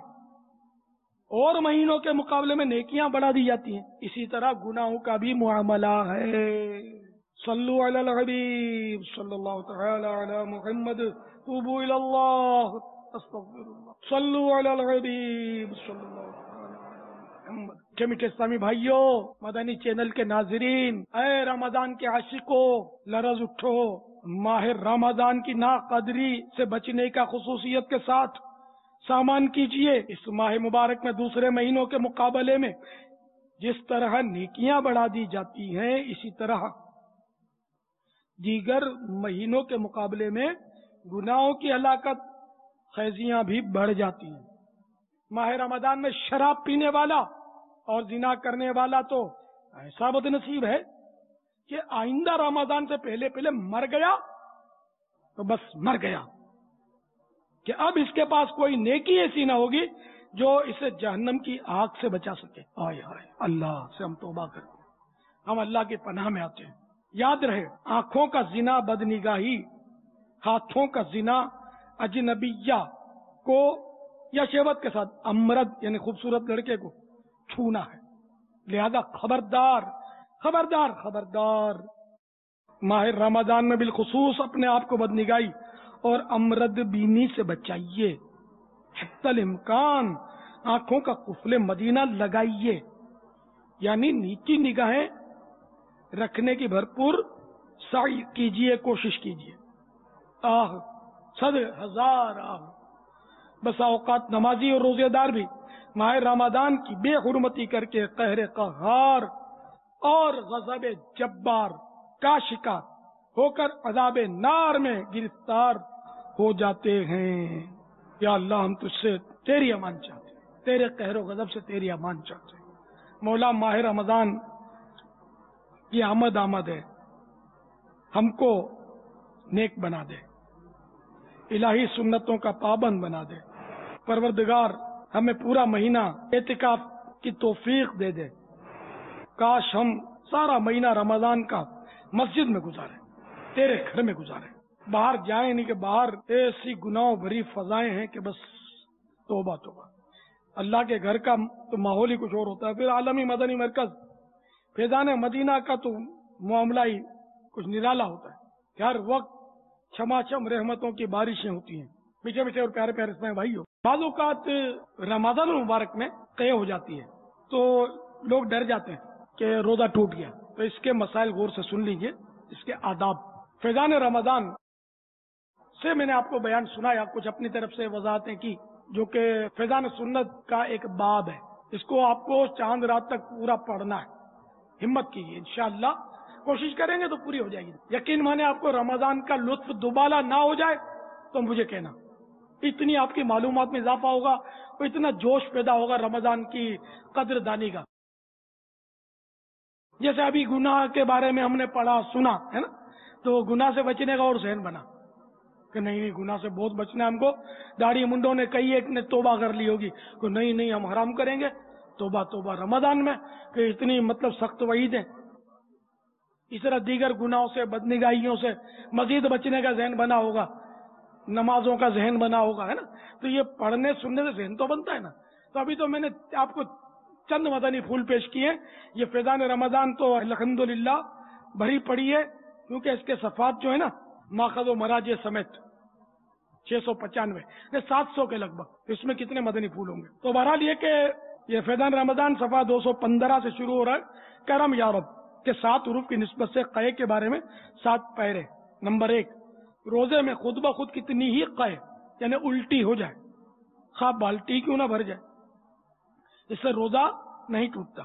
اور مہینوں کے مقابلے میں نیکیاں بڑھا دی جاتی ہیں، اسی طرح گناہوں کا بھی معاملہ ہے۔ صلو علی الحبیب صلی اللہ تعالی علی محمد، توبوا الی اللہ استغفر اللہ، صلو علی الحبیب صلی اللہ تعالی علی محمد۔ میٹھے میٹھے اسلامی بھائیوں، مدنی چینل کے ناظرین، اے رمضان کے عاشقوں، لرز اٹھو، ماہ رمضان کی ناقدری سے بچنے کا خصوصیت کے ساتھ سامان کیجئے۔ اس ماہ مبارک میں دوسرے مہینوں کے مقابلے میں جس طرح نیکیاں بڑھا دی جاتی ہیں، اسی طرح دیگر مہینوں کے مقابلے میں گناہوں کی ہلاکت خیزیاں بھی بڑھ جاتی ہیں۔ ماہ رمضان میں شراب پینے والا اور زنا کرنے والا تو ایسا بد نصیب ہے کہ آئندہ رمضان سے پہلے پہلے مر گیا تو بس مر گیا، کہ اب اس کے پاس کوئی نیکی ایسی نہ ہوگی جو اسے جہنم کی آگ سے بچا سکے۔ آئے ہائے، اللہ سے ہم توبہ کرتے ہیں، ہم اللہ کی پناہ میں آتے ہیں۔ یاد رہے، آنکھوں کا زنا بدنگاہی، ہاتھوں کا زنا اجنبیہ کو یا شہوت کے ساتھ امرد یعنی خوبصورت لڑکے کو چھونا ہے، لہذا خبردار خبردار خبردار ماہ رمضان میں بالخصوص اپنے آپ کو بدنگاہی اور امرد بینی سے بچائیے، حتی الامکان آنکھوں کا قفل مدینہ لگائیے، یعنی نیچی نگاہیں رکھنے کی بھرپور سعی کیجئے، کوشش کیجئے۔ آہ صد ہزار آہ، بسا اوقات نمازی اور روزے دار بھی ماہ رمضان کی بے حرمتی کر کے قہر قہار اور غضب جبار کا شکار ہو کر عذاب نار میں گرفتار ہو جاتے ہیں۔ یا اللہ، ہم تجھ سے تیری امان چاہتے ہیں، تیرے قہر و غضب سے تیری امان چاہتے ہیں۔ مولا، ماہ رمضان کی آمد آمد ہے، ہم کو نیک بنا دے، الہی سنتوں کا پابند بنا دے۔ پروردگار ہمیں پورا مہینہ اعتکاف کی توفیق دے دے۔ کاش ہم سارا مہینہ رمضان کا مسجد میں گزارے، تیرے گھر میں گزارے، باہر جائیں نہیں کہ باہر ایسی گناہوں بھری فضائیں ہیں کہ بس توبہ توبہ۔ اللہ کے گھر کا تو ماحول ہی کچھ اور ہوتا ہے، پھر عالمی مدنی مرکز فیضان مدینہ کا تو معاملہ ہی کچھ نرالا ہوتا ہے کہ ہر وقت چھماچم رحمتوں کی بارشیں ہوتی ہیں۔ میٹھے میٹھے اور پیارے پیارے اسلامی بھائیوں، بعض اوقات رمضان المبارک میں قے ہو جاتی ہے تو لوگ ڈر جاتے ہیں کہ روزہ ٹوٹ گیا. تو اس کے مسائل غور سے سن لیجئے، اس کے آداب. فیضان رمضان سے میں نے آپ کو بیان سنایا، کچھ اپنی طرف سے وضاحتیں کی، جو کہ فیضان سنت کا ایک باب ہے. اس کو آپ کو چاند رات تک پورا پڑھنا ہے. ہمت کیجیے، انشاءاللہ کوشش کریں گے تو پوری ہو جائے گی. یقین مانے آپ کو رمضان کا لطف دوبالا نہ ہو جائے تو مجھے کہنا. اتنی آپ کی معلومات میں اضافہ ہوگا، اتنا جوش پیدا ہوگا رمضان کی قدر دانی کا. جیسے ابھی گناہ کے بارے میں ہم نے پڑھا سنا ہے نا، تو گناہ سے بچنے کا اور ذہن بنا کہ نہیں نہیں گناہ سے بہت بچنا ہے ہم کو. داڑھی منڈوں نے کئی ایک نے توبہ کر لی ہوگی کہ نہیں نہیں ہم حرام کریں گے. توبہ توبہ رمضان میں کہ اتنی مطلب سخت وعید ہے. اس طرح دیگر گناہوں سے، بدنگاہیوں سے مزید بچنے کا ذہن بنا ہوگا، نمازوں کا ذہن بنا ہوگا ہے نا. تو یہ پڑھنے سننے سے ذہن تو بنتا ہے نا. تو ابھی تو میں نے آپ کو چند مدنی پھول پیش کیے. یہ فیضان رمضان تو الحمدللہ بھری پڑی ہے، کیونکہ اس کے صفحات جو ہے نا ماخذ و مراجع سمیت چھ سو پچانوے سات سو کے لگ بھگ، اس میں کتنے مدنی پھول ہوں گے. تو بہرحال یہ کہ یہ فیضان رمضان صفحہ دو سو پندرہ سے شروع ہو رہا ہے. کرم یا رب کے سات حروف کی نسبت سے قے کے بارے میں سات پیرے. نمبر ایک، روزے میں خود بخود کتنی ہی قے یعنی الٹی ہو جائے، خواب بالٹی کیوں نہ بھر جائے، اس سے روزہ نہیں ٹوٹتا.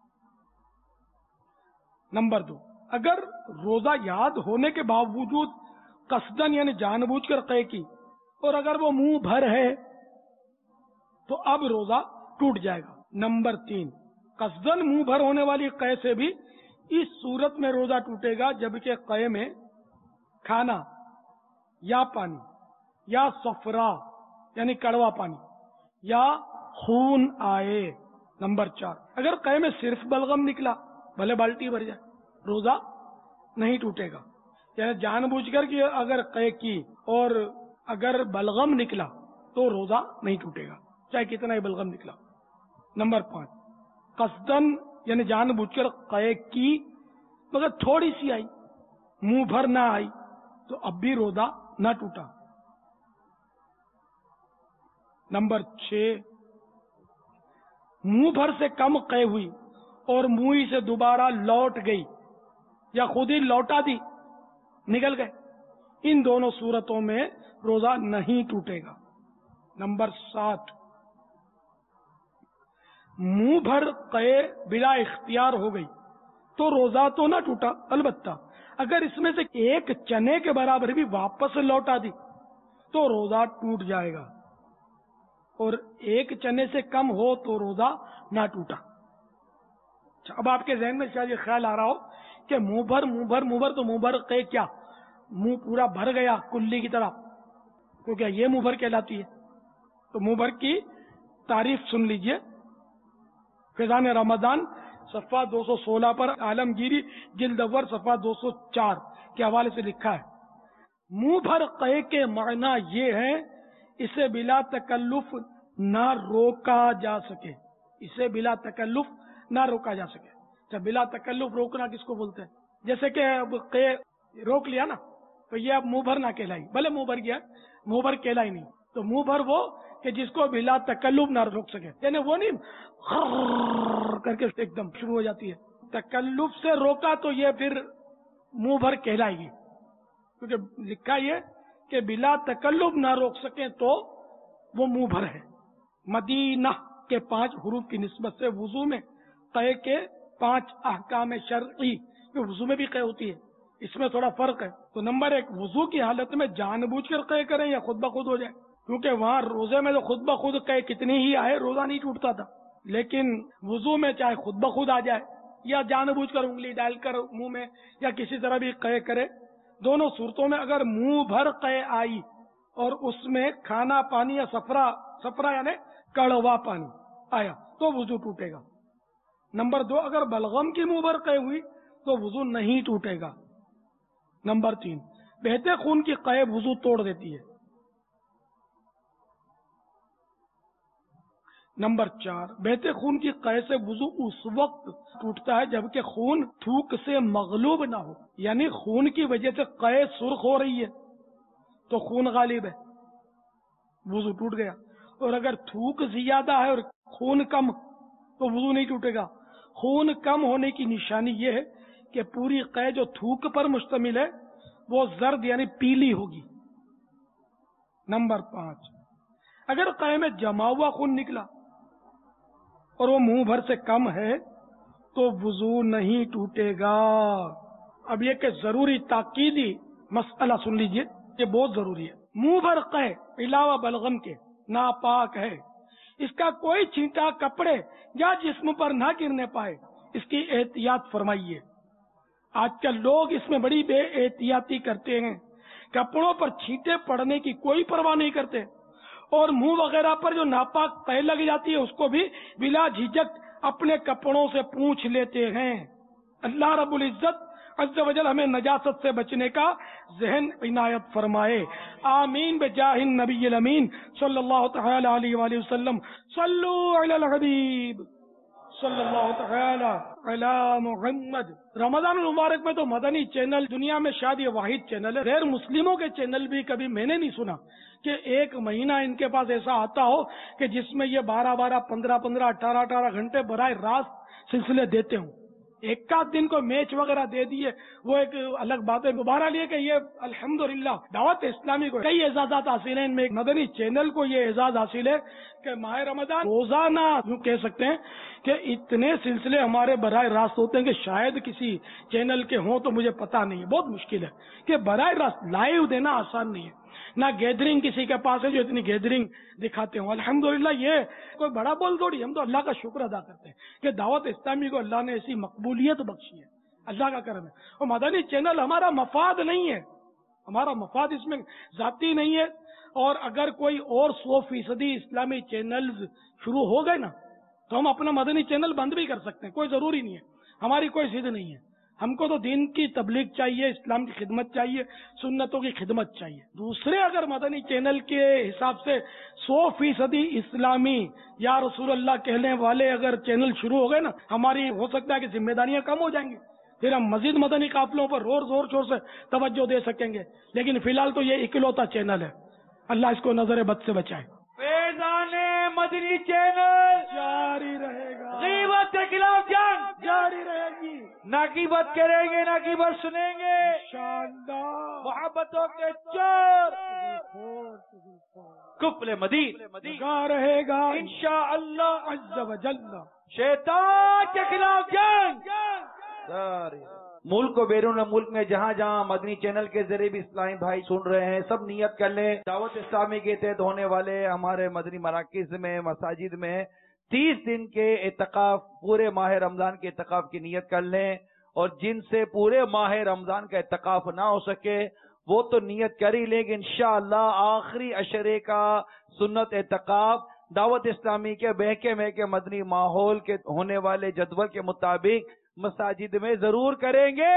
نمبر دو، اگر روزہ یاد ہونے کے باوجود قصدن یعنی جان بوجھ کر قے کی اور اگر وہ منہ بھر ہے تو اب روزہ ٹوٹ جائے گا. نمبر تین، قصدن منہ بھر ہونے والی قے سے بھی اس صورت میں روزہ ٹوٹے گا جبکہ قے میں کھانا یا پانی یا صفرا یعنی کڑوا پانی یا خون آئے. نمبر چار، اگر قے میں صرف بلغم نکلا بھلے بالٹی بھر جائے روزہ نہیں ٹوٹے گا. یعنی جان بوجھ کر کہ اگر قے کی اور اگر بلغم نکلا تو روزہ نہیں ٹوٹے گا چاہے کتنا ہی بلغم نکلا. نمبر پانچ، قصدن یعنی جان بوجھ کر قے کی مگر تھوڑی سی آئی، منہ بھر نہ آئی تو اب بھی روزہ نہ ٹوٹا. نمبر چھ، منہ بھر سے کم قے ہوئی اور منہ سے دوبارہ لوٹ گئی یا خود ہی لوٹا دی، نکل گئے، ان دونوں صورتوں میں روزہ نہیں ٹوٹے گا. نمبر سات، منہ بھر قے بلا اختیار ہو گئی تو روزہ تو نہ ٹوٹا، البتہ اگر اس میں سے ایک چنے کے برابر بھی واپس لوٹا دی تو روزہ ٹوٹ جائے گا، اور ایک چنے سے کم ہو تو روزہ نہ ٹوٹا. اب آپ کے ذہن میں شاید یہ خیال آ رہا ہو کہ منہ بھر منہ بھر منہ بھر تو منہ بھر قے کیا، منہ پورا بھر گیا کلی کی طرح، تو کیا یہ منہ بھر کہلاتی ہے؟ تو منہ بھر کی تعریف سن لیجئے. فیضان رمضان صفحہ دو سو سولہ پر عالمگیری جلد اول صفحہ دو سو چار کے حوالے سے لکھا ہے، منہ بھر قے کے معنی یہ ہے اسے بلا تکلف نہ روکا جا سکے، اسے بلا تکلف نہ روکا جا سکے. جب بلا تکلف روکنا کس کو بولتے ہیں؟ جیسے کہ اب قے روک لیا نا تو یہ اب منہ بھر نہ کہلائی، بھلے منہ بھر گیا منہ بھر کہلائی نہیں. تو منہ بھر وہ کہ جس کو بلا تکلف نہ روک سکے، یعنی وہ نہیں کر کے ایک دم شروع ہو جاتی ہے. تکلف سے روکا تو یہ پھر منہ بھر کہلائے گی، کیونکہ لکھا یہ کہ بلا تکلف نہ روک سکیں تو وہ منہ بھر ہے. مدینہ کے پانچ حروف کی نسبت سے وضو میں قے کے پانچ احکام شرعی، وضو میں بھی قے ہوتی ہے، اس میں تھوڑا فرق ہے. تو نمبر ایک، وضو کی حالت میں جان بوجھ کر قے کریں یا خود بخود ہو جائے، کیونکہ وہاں روزے میں تو خود بخود قے کتنی ہی آئے روزہ نہیں ٹوٹتا تھا، لیکن وضو میں چاہے خود بخود آ جائے یا جان بوجھ کر انگلی ڈال کر منہ میں یا کسی طرح بھی قے کرے، دونوں صورتوں میں اگر منہ بھر قے آئی اور اس میں کھانا پانی یا سفرا سفرا یعنی کڑوا پانی آیا تو وضو ٹوٹے گا. نمبر دو، اگر بلغم کی منہ بھر قے ہوئی تو وضو نہیں ٹوٹے گا. نمبر تین، بہتے خون کی قے وضو توڑ دیتی ہے. نمبر چار، بہتے خون کی قے سے وضو اس وقت ٹوٹتا ہے جبکہ خون تھوک سے مغلوب نہ ہو، یعنی خون کی وجہ سے قے سرخ ہو رہی ہے تو خون غالب ہے، وضو ٹوٹ گیا. اور اگر تھوک زیادہ ہے اور خون کم تو وضو نہیں ٹوٹے گا. خون کم ہونے کی نشانی یہ ہے کہ پوری قے جو تھوک پر مشتمل ہے وہ زرد یعنی پیلی ہوگی. نمبر پانچ، اگر قے میں جمع ہوا خون نکلا اور وہ منہ بھر سے کم ہے تو وضو نہیں ٹوٹے گا. اب یہ کہ ضروری تاکیدی مسئلہ سن لیجئے، یہ بہت ضروری ہے. منہ بھر قے علاوہ بلغم کے ناپاک ہے، اس کا کوئی چھینٹا کپڑے یا جسم پر نہ گرنے پائے، اس کی احتیاط فرمائیے. آج کل لوگ اس میں بڑی بے احتیاطی کرتے ہیں، کپڑوں پر چھینٹے پڑنے کی کوئی پرواہ نہیں کرتے، اور منہ وغیرہ پر جو ناپاک قے لگ جاتی ہے اس کو بھی بلا جھجک اپنے کپڑوں سے پوچھ لیتے ہیں. اللہ رب العزت عز و جل ہمیں نجاست سے بچنے کا ذہن عنایت فرمائے. آمین بجاہ النبی الامین صلی اللہ تعالی علیہ وآلہ وسلم. صلو علی الحبیب صلی اللہ تعالی علی محمد. رمضان المبارک میں تو مدنی چینل دنیا میں شاید یہ واحد چینل ہے، غیر مسلموں کے چینل بھی کبھی میں نے نہیں سنا کہ ایک مہینہ ان کے پاس ایسا آتا ہو کہ جس میں یہ بارہ بارہ پندرہ پندرہ اٹھارہ اٹھارہ گھنٹے براہ راست سلسلے دیتے ہوں. ایک آدھ دن کو میچ وغیرہ دے دیے وہ ایک الگ بات ہے. دوبارہ لیے کہ یہ الحمدللہ دعوت اسلامی کو کئی اعزازات حاصل ہیں، ان میں ایک مدنی چینل کو یہ اعزاز حاصل ہے کہ ماہ رمضان روزانہ یوں کہہ سکتے ہیں کہ اتنے سلسلے ہمارے براہ راست ہوتے ہیں کہ شاید کسی چینل کے ہوں تو مجھے پتا نہیں ہے. بہت مشکل ہے کہ براہ راست لائیو دینا آسان نہیں ہے، نہ گیدرنگ کسی کے پاس ہے جو اتنی گیدرنگ دکھاتے ہوں. الحمدللہ یہ کوئی بڑا بول تھوڑی، ہم تو اللہ کا شکر ادا کرتے ہیں کہ دعوت اسلامی کو اللہ نے ایسی مقبولیت بخشی ہے، اللہ کا کرم ہے. اور مدنی چینل ہمارا مفاد نہیں ہے، ہمارا مفاد اس میں ذاتی نہیں ہے. اور اگر کوئی اور سو فیصدی اسلامی چینلز شروع ہو گئے نا تو ہم اپنا مدنی چینل بند بھی کر سکتے ہیں، کوئی ضروری نہیں ہے، ہماری کوئی ضد نہیں ہے. ہم کو تو دین کی تبلیغ چاہیے، اسلام کی خدمت چاہیے، سنتوں کی خدمت چاہیے. دوسرے اگر مدنی چینل کے حساب سے سو فیصدی اسلامی یا رسول اللہ کہنے والے اگر چینل شروع ہو گئے نا، ہماری ہو سکتا ہے کہ ذمہ داریاں کم ہو جائیں گی، پھر ہم مزید مدنی قافلوں پر زور زور شور سے توجہ دے سکیں گے. لیکن فی الحال تو یہ اکلوتا چینل ہے، اللہ اس کو نظر بد سے بچائے. فیضان مدنی چینل جاری رہے گا، غیبت کے خلاف جنگ جاری رہے گی، نہ غیبت کریں گے نہ غیبت سنیں گے، انشاءاللہ محبتوں کے چور کفل مدین لگا رہے گا انشاءاللہ عز و جل. شیطان کے خلاف جنگ. ملک و بیرون ملک میں جہاں جہاں مدنی چینل کے ذریعے بھی اسلامی بھائی سن رہے ہیں، سب نیت کر لیں. دعوت اسلامی کے تحت ہونے والے ہمارے مدنی مراکز میں، مساجد میں تیس دن کے اعتکاف، پورے ماہ رمضان کے اعتکاف کی نیت کر لیں. اور جن سے پورے ماہ رمضان کا اعتکاف نہ ہو سکے وہ تو نیت کر ہی لیں گے انشاءاللہ آخری عشرے کا سنت اعتکاف دعوت اسلامی کے بہکے مہکے مدنی ماحول کے ہونے والے جدول کے مطابق مساجد میں ضرور کریں گے.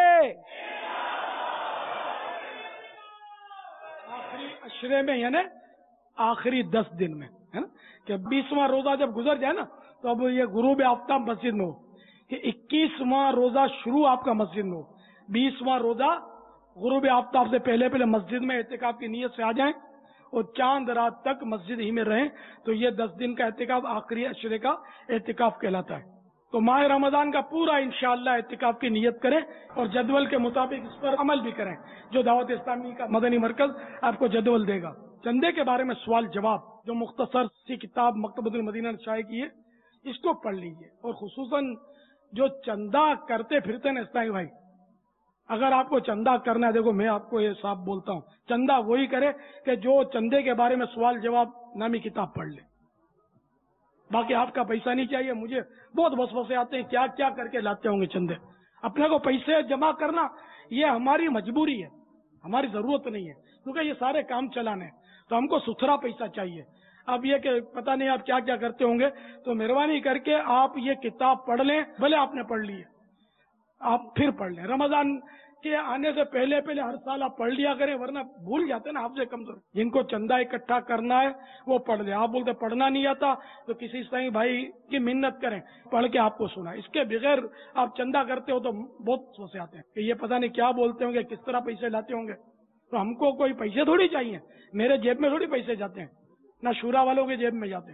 آخری عشرے میں یعنی آخری دس دن میں ہے نا کہ بیسواں روزہ جب گزر جائے نا تو اب یہ غروب آفتاب مسجد میں ہو کہ اکیسواں روزہ شروع آپ کا مسجد میں ہو، بیسواں روزہ غروب آفتاب سے پہلے پہلے مسجد میں اعتکاف کی نیت سے آ جائیں اور چاند رات تک مسجد ہی میں رہیں تو یہ دس دن کا اعتکاف آخری عشرے کا اعتکاف کہلاتا ہے. تو ماہ رمضان کا پورا انشاءاللہ اعتکاف کی نیت کریں اور جدول کے مطابق اس پر عمل بھی کریں جو دعوت اسلامی کا مدنی مرکز آپ کو جدول دے گا. چندے کے بارے میں سوال جواب جو مختصر سی کتاب مکتبۃ المدینہ نے شائع کی ہے اس کو پڑھ لیجئے. اور خصوصاً جو چندہ کرتے پھرتے ہیں اسلامی بھائی، اگر آپ کو چندہ کرنا ہے، دیکھو میں آپ کو یہ صاحب بولتا ہوں، چندہ وہی کرے کہ جو چندے کے بارے میں سوال جواب نامی کتاب پڑھ لے. باقی آپ کا پیسہ نہیں چاہیے. مجھے بہت وسوسے آتے ہیں کیا کیا کر کے لاتے ہوں گے چندے. اپنے کو پیسے جمع کرنا یہ ہماری مجبوری ہے، ہماری ضرورت نہیں ہے کیونکہ یہ سارے کام چلانے ہیں تو ہم کو ستھرا پیسہ چاہیے. اب یہ کہ پتہ نہیں آپ کیا کیا کرتے ہوں گے تو مہربانی کر کے آپ یہ کتاب پڑھ لیں. بھلے آپ نے پڑھ لی ہے آپ پھر پڑھ لیں. رمضان کے آنے سے پہلے پہلے ہر سال آپ پڑھ لیا کریں ورنہ بھول جاتے ہیں نا آپ سے کمزور. جن کو چندہ اکٹھا کرنا ہے وہ پڑھ لیں. آپ بولتے پڑھنا نہیں آتا تو کسی اسلامی بھائی کی منت کریں پڑھ کے آپ کو سنا. اس کے بغیر آپ چندہ کرتے ہو تو بہت سوچے آتے ہیں کہ یہ پتہ نہیں کیا بولتے ہوں گے، کس طرح پیسے لاتے ہوں گے. تو ہم کو کوئی پیسے تھوڑی چاہیے، میرے جیب میں تھوڑی پیسے جاتے ہیں، نہ شورا والوں کے جیب میں جاتے ہیں.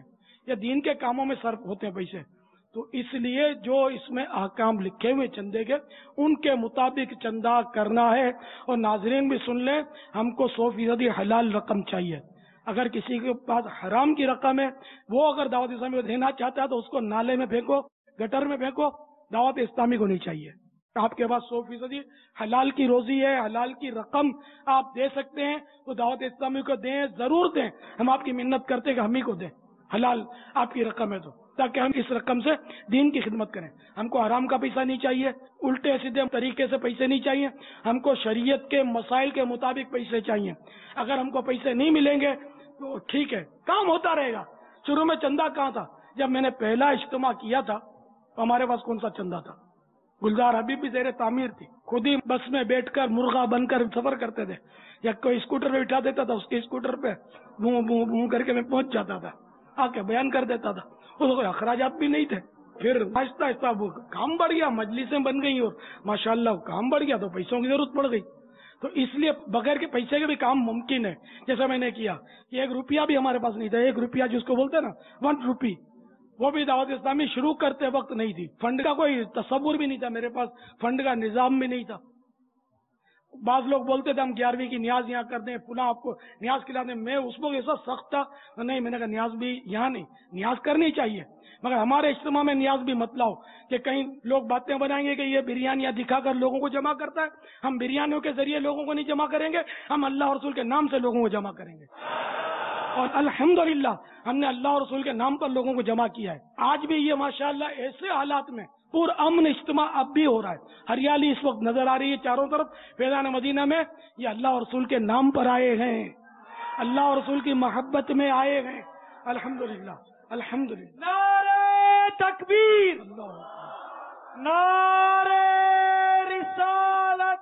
یا دین کے کاموں میں صرف ہوتے ہیں پیسے. تو اس لیے جو اس میں احکام لکھے ہوئے چندے کے ان کے مطابق چندہ کرنا ہے. اور ناظرین بھی سن لیں, ہم کو سو فیصدی حلال رقم چاہیے. اگر کسی کے پاس حرام کی رقم ہے, وہ اگر دعوت اسلامی کو دینا چاہتا ہے تو اس کو نالے میں پھینکو, گٹر میں پھینکو, دعوت اسلامی کو نہیں چاہیے. آپ کے پاس سو فیصدی حلال کی روزی ہے, حلال کی رقم آپ دے سکتے ہیں تو دعوت اسلامی کو دیں, ضرور دیں. ہم آپ کی محنت کرتے کہ ہم ہی کو دیں, حلال آپ کی رقم ہے تو, تاکہ ہم اس رقم سے دین کی خدمت کریں. ہم کو حرام کا پیسہ نہیں چاہیے, الٹے سیدھے طریقے سے پیسے نہیں چاہیے. ہم کو شریعت کے مسائل کے مطابق پیسے چاہیے. اگر ہم کو پیسے نہیں ملیں گے تو ٹھیک ہے, کام ہوتا رہے گا. شروع میں چندہ کہاں تھا؟ جب میں نے پہلا اجتماع کیا تھا تو ہمارے پاس کون سا چندہ تھا؟ گلزار حبیب بھی زیر تعمیر تھی, خود ہی بس میں بیٹھ کر مرغا بن کر سفر کرتے تھے. یا کوئی اسکوٹر پہ بٹھا دیتا تھا, اس کے اسکوٹر پہ بوں بوں بوں کر کے میں پہنچ جاتا تھا, آ کے بیان کر دیتا تھا. اس کو کوئی اخراجات بھی نہیں تھے. پھر آہستہ آہستہ وہ کام بڑھ گیا, مجلسیں بن گئی اور ماشاءاللہ کام بڑھ گیا تو پیسوں کی ضرورت پڑ گئی. تو اس لیے بغیر کے پیسے کے بھی کام ممکن ہے. جیسا میں نے کیا کہ ایک روپیہ بھی ہمارے پاس نہیں تھا, ایک روپیہ جس کو بولتے ہیں نا ون روپی, وہ بھی دعوت اسلامی شروع کرتے وقت نہیں تھی. فنڈ کا کوئی تصور بھی نہیں تھا میرے پاس, فنڈ کا نظام بھی نہیں تھا. بعض لوگ بولتے تھے ہم گیارہویں کی نیاز یہاں کر دیں, پناہ آپ کو نیاز کھلا دیں. میں اس وقت ایسا سخت تھا, نہیں, میں نے کہا نیاز بھی یہاں نہیں, نیاز کرنی چاہیے مگر ہمارے اجتماع میں نیاز بھی مت لاؤ کہ کہیں لوگ باتیں بنائیں گے کہ یہ بریانیاں دکھا کر لوگوں کو جمع کرتا ہے. ہم بریانیوں کے ذریعے لوگوں کو نہیں جمع کریں گے, ہم اللہ اور رسول کے نام سے لوگوں کو جمع کریں گے. اور الحمدللہ ہم نے اللہ اور رسول کے نام پر لوگوں کو جمع کیا ہے. آج بھی یہ ماشاءاللہ ایسے حالات میں پور امن اجتماع اب بھی ہو رہا ہے. ہریالی اس وقت نظر آ رہی ہے چاروں طرف. فیضان مدینہ میں یہ اللہ اور رسول کے نام پر آئے ہیں, اللہ اور رسول کی محبت میں آئے ہیں. الحمدللہ الحمدللہ. نعرہ تکبیر, نعرہ رسالت,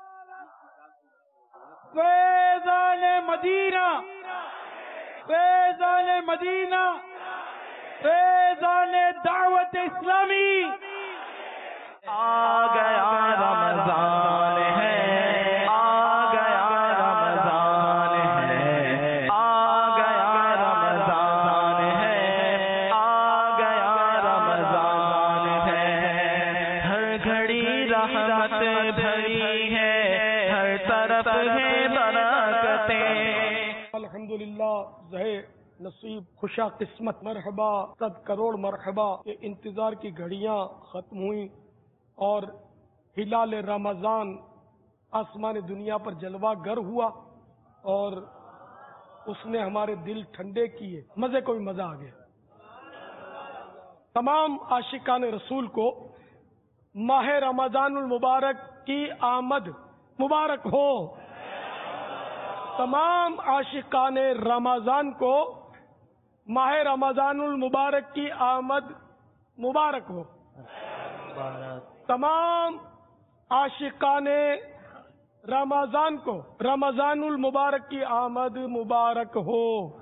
فیضان مدینہ, فیضان مدینہ, فیضان دعوت اسلامی. آ گیا رمضان ہے, آ گیا رمضان ہے, آ گیا رمضان ہے, آ گیا رمضان ہے. ہر گھڑی رحمت بھری ہے, ہر طرف ہے برکتیں. الحمدللہ زہے نصیب خوشا قسمت, مرحبا صد کروڑ مرحبا. یہ انتظار کی گھڑیاں ختم ہوئیں اور ہلال رمضان آسمان دنیا پر جلوہ گر ہوا اور اس نے ہمارے دل ٹھنڈے کیے. مزے کوئی مزہ آ گیا. تمام عاشقان رسول کو ماہ رمضان المبارک کی آمد مبارک ہو. تمام عاشقان رمضان کو ماہ رمضان المبارک کی آمد مبارک ہو. تمام عاشقان رمضان کو رمضان المبارک کی آمد مبارک ہو.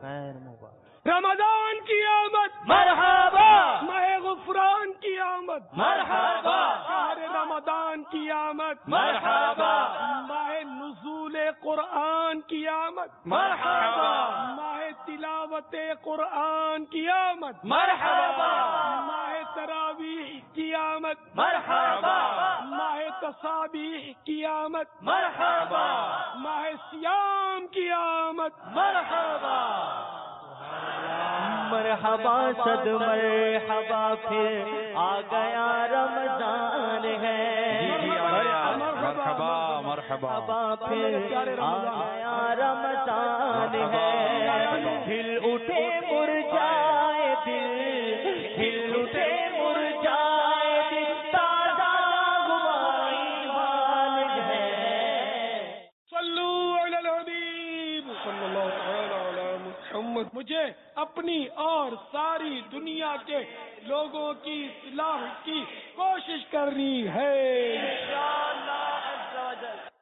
رمضان کی آمد مرحبا, ماہ غفران کی آمد مرحبا, شہر رمضان کی آمد مرحبا, ماہ نزول قرآن کی آمد مرحبا, ماہ تلاوت قرآن کی آمد مرحبا, ماہ تراویح کی آمد مرحبا, ماہ تسابیح کی آمد مرحبا, ماہ سیام کی آمد مرحبا, مرحبا صد مرحبا, پھر آ گیا رمضان ہے. مرحبا مرحبا, پھر آ گیا رمضان ہے. ہل اٹھے مرجائے دل, ہل اٹھے مرجائے دل, تازہ ہوا ایمان ہے. صلو علی الحبیب صلی اللہ تعالی علی محمد. مجھے اپنی اور ساری دنیا کے لوگوں کی اصلاح کی کوشش کرنی ہے.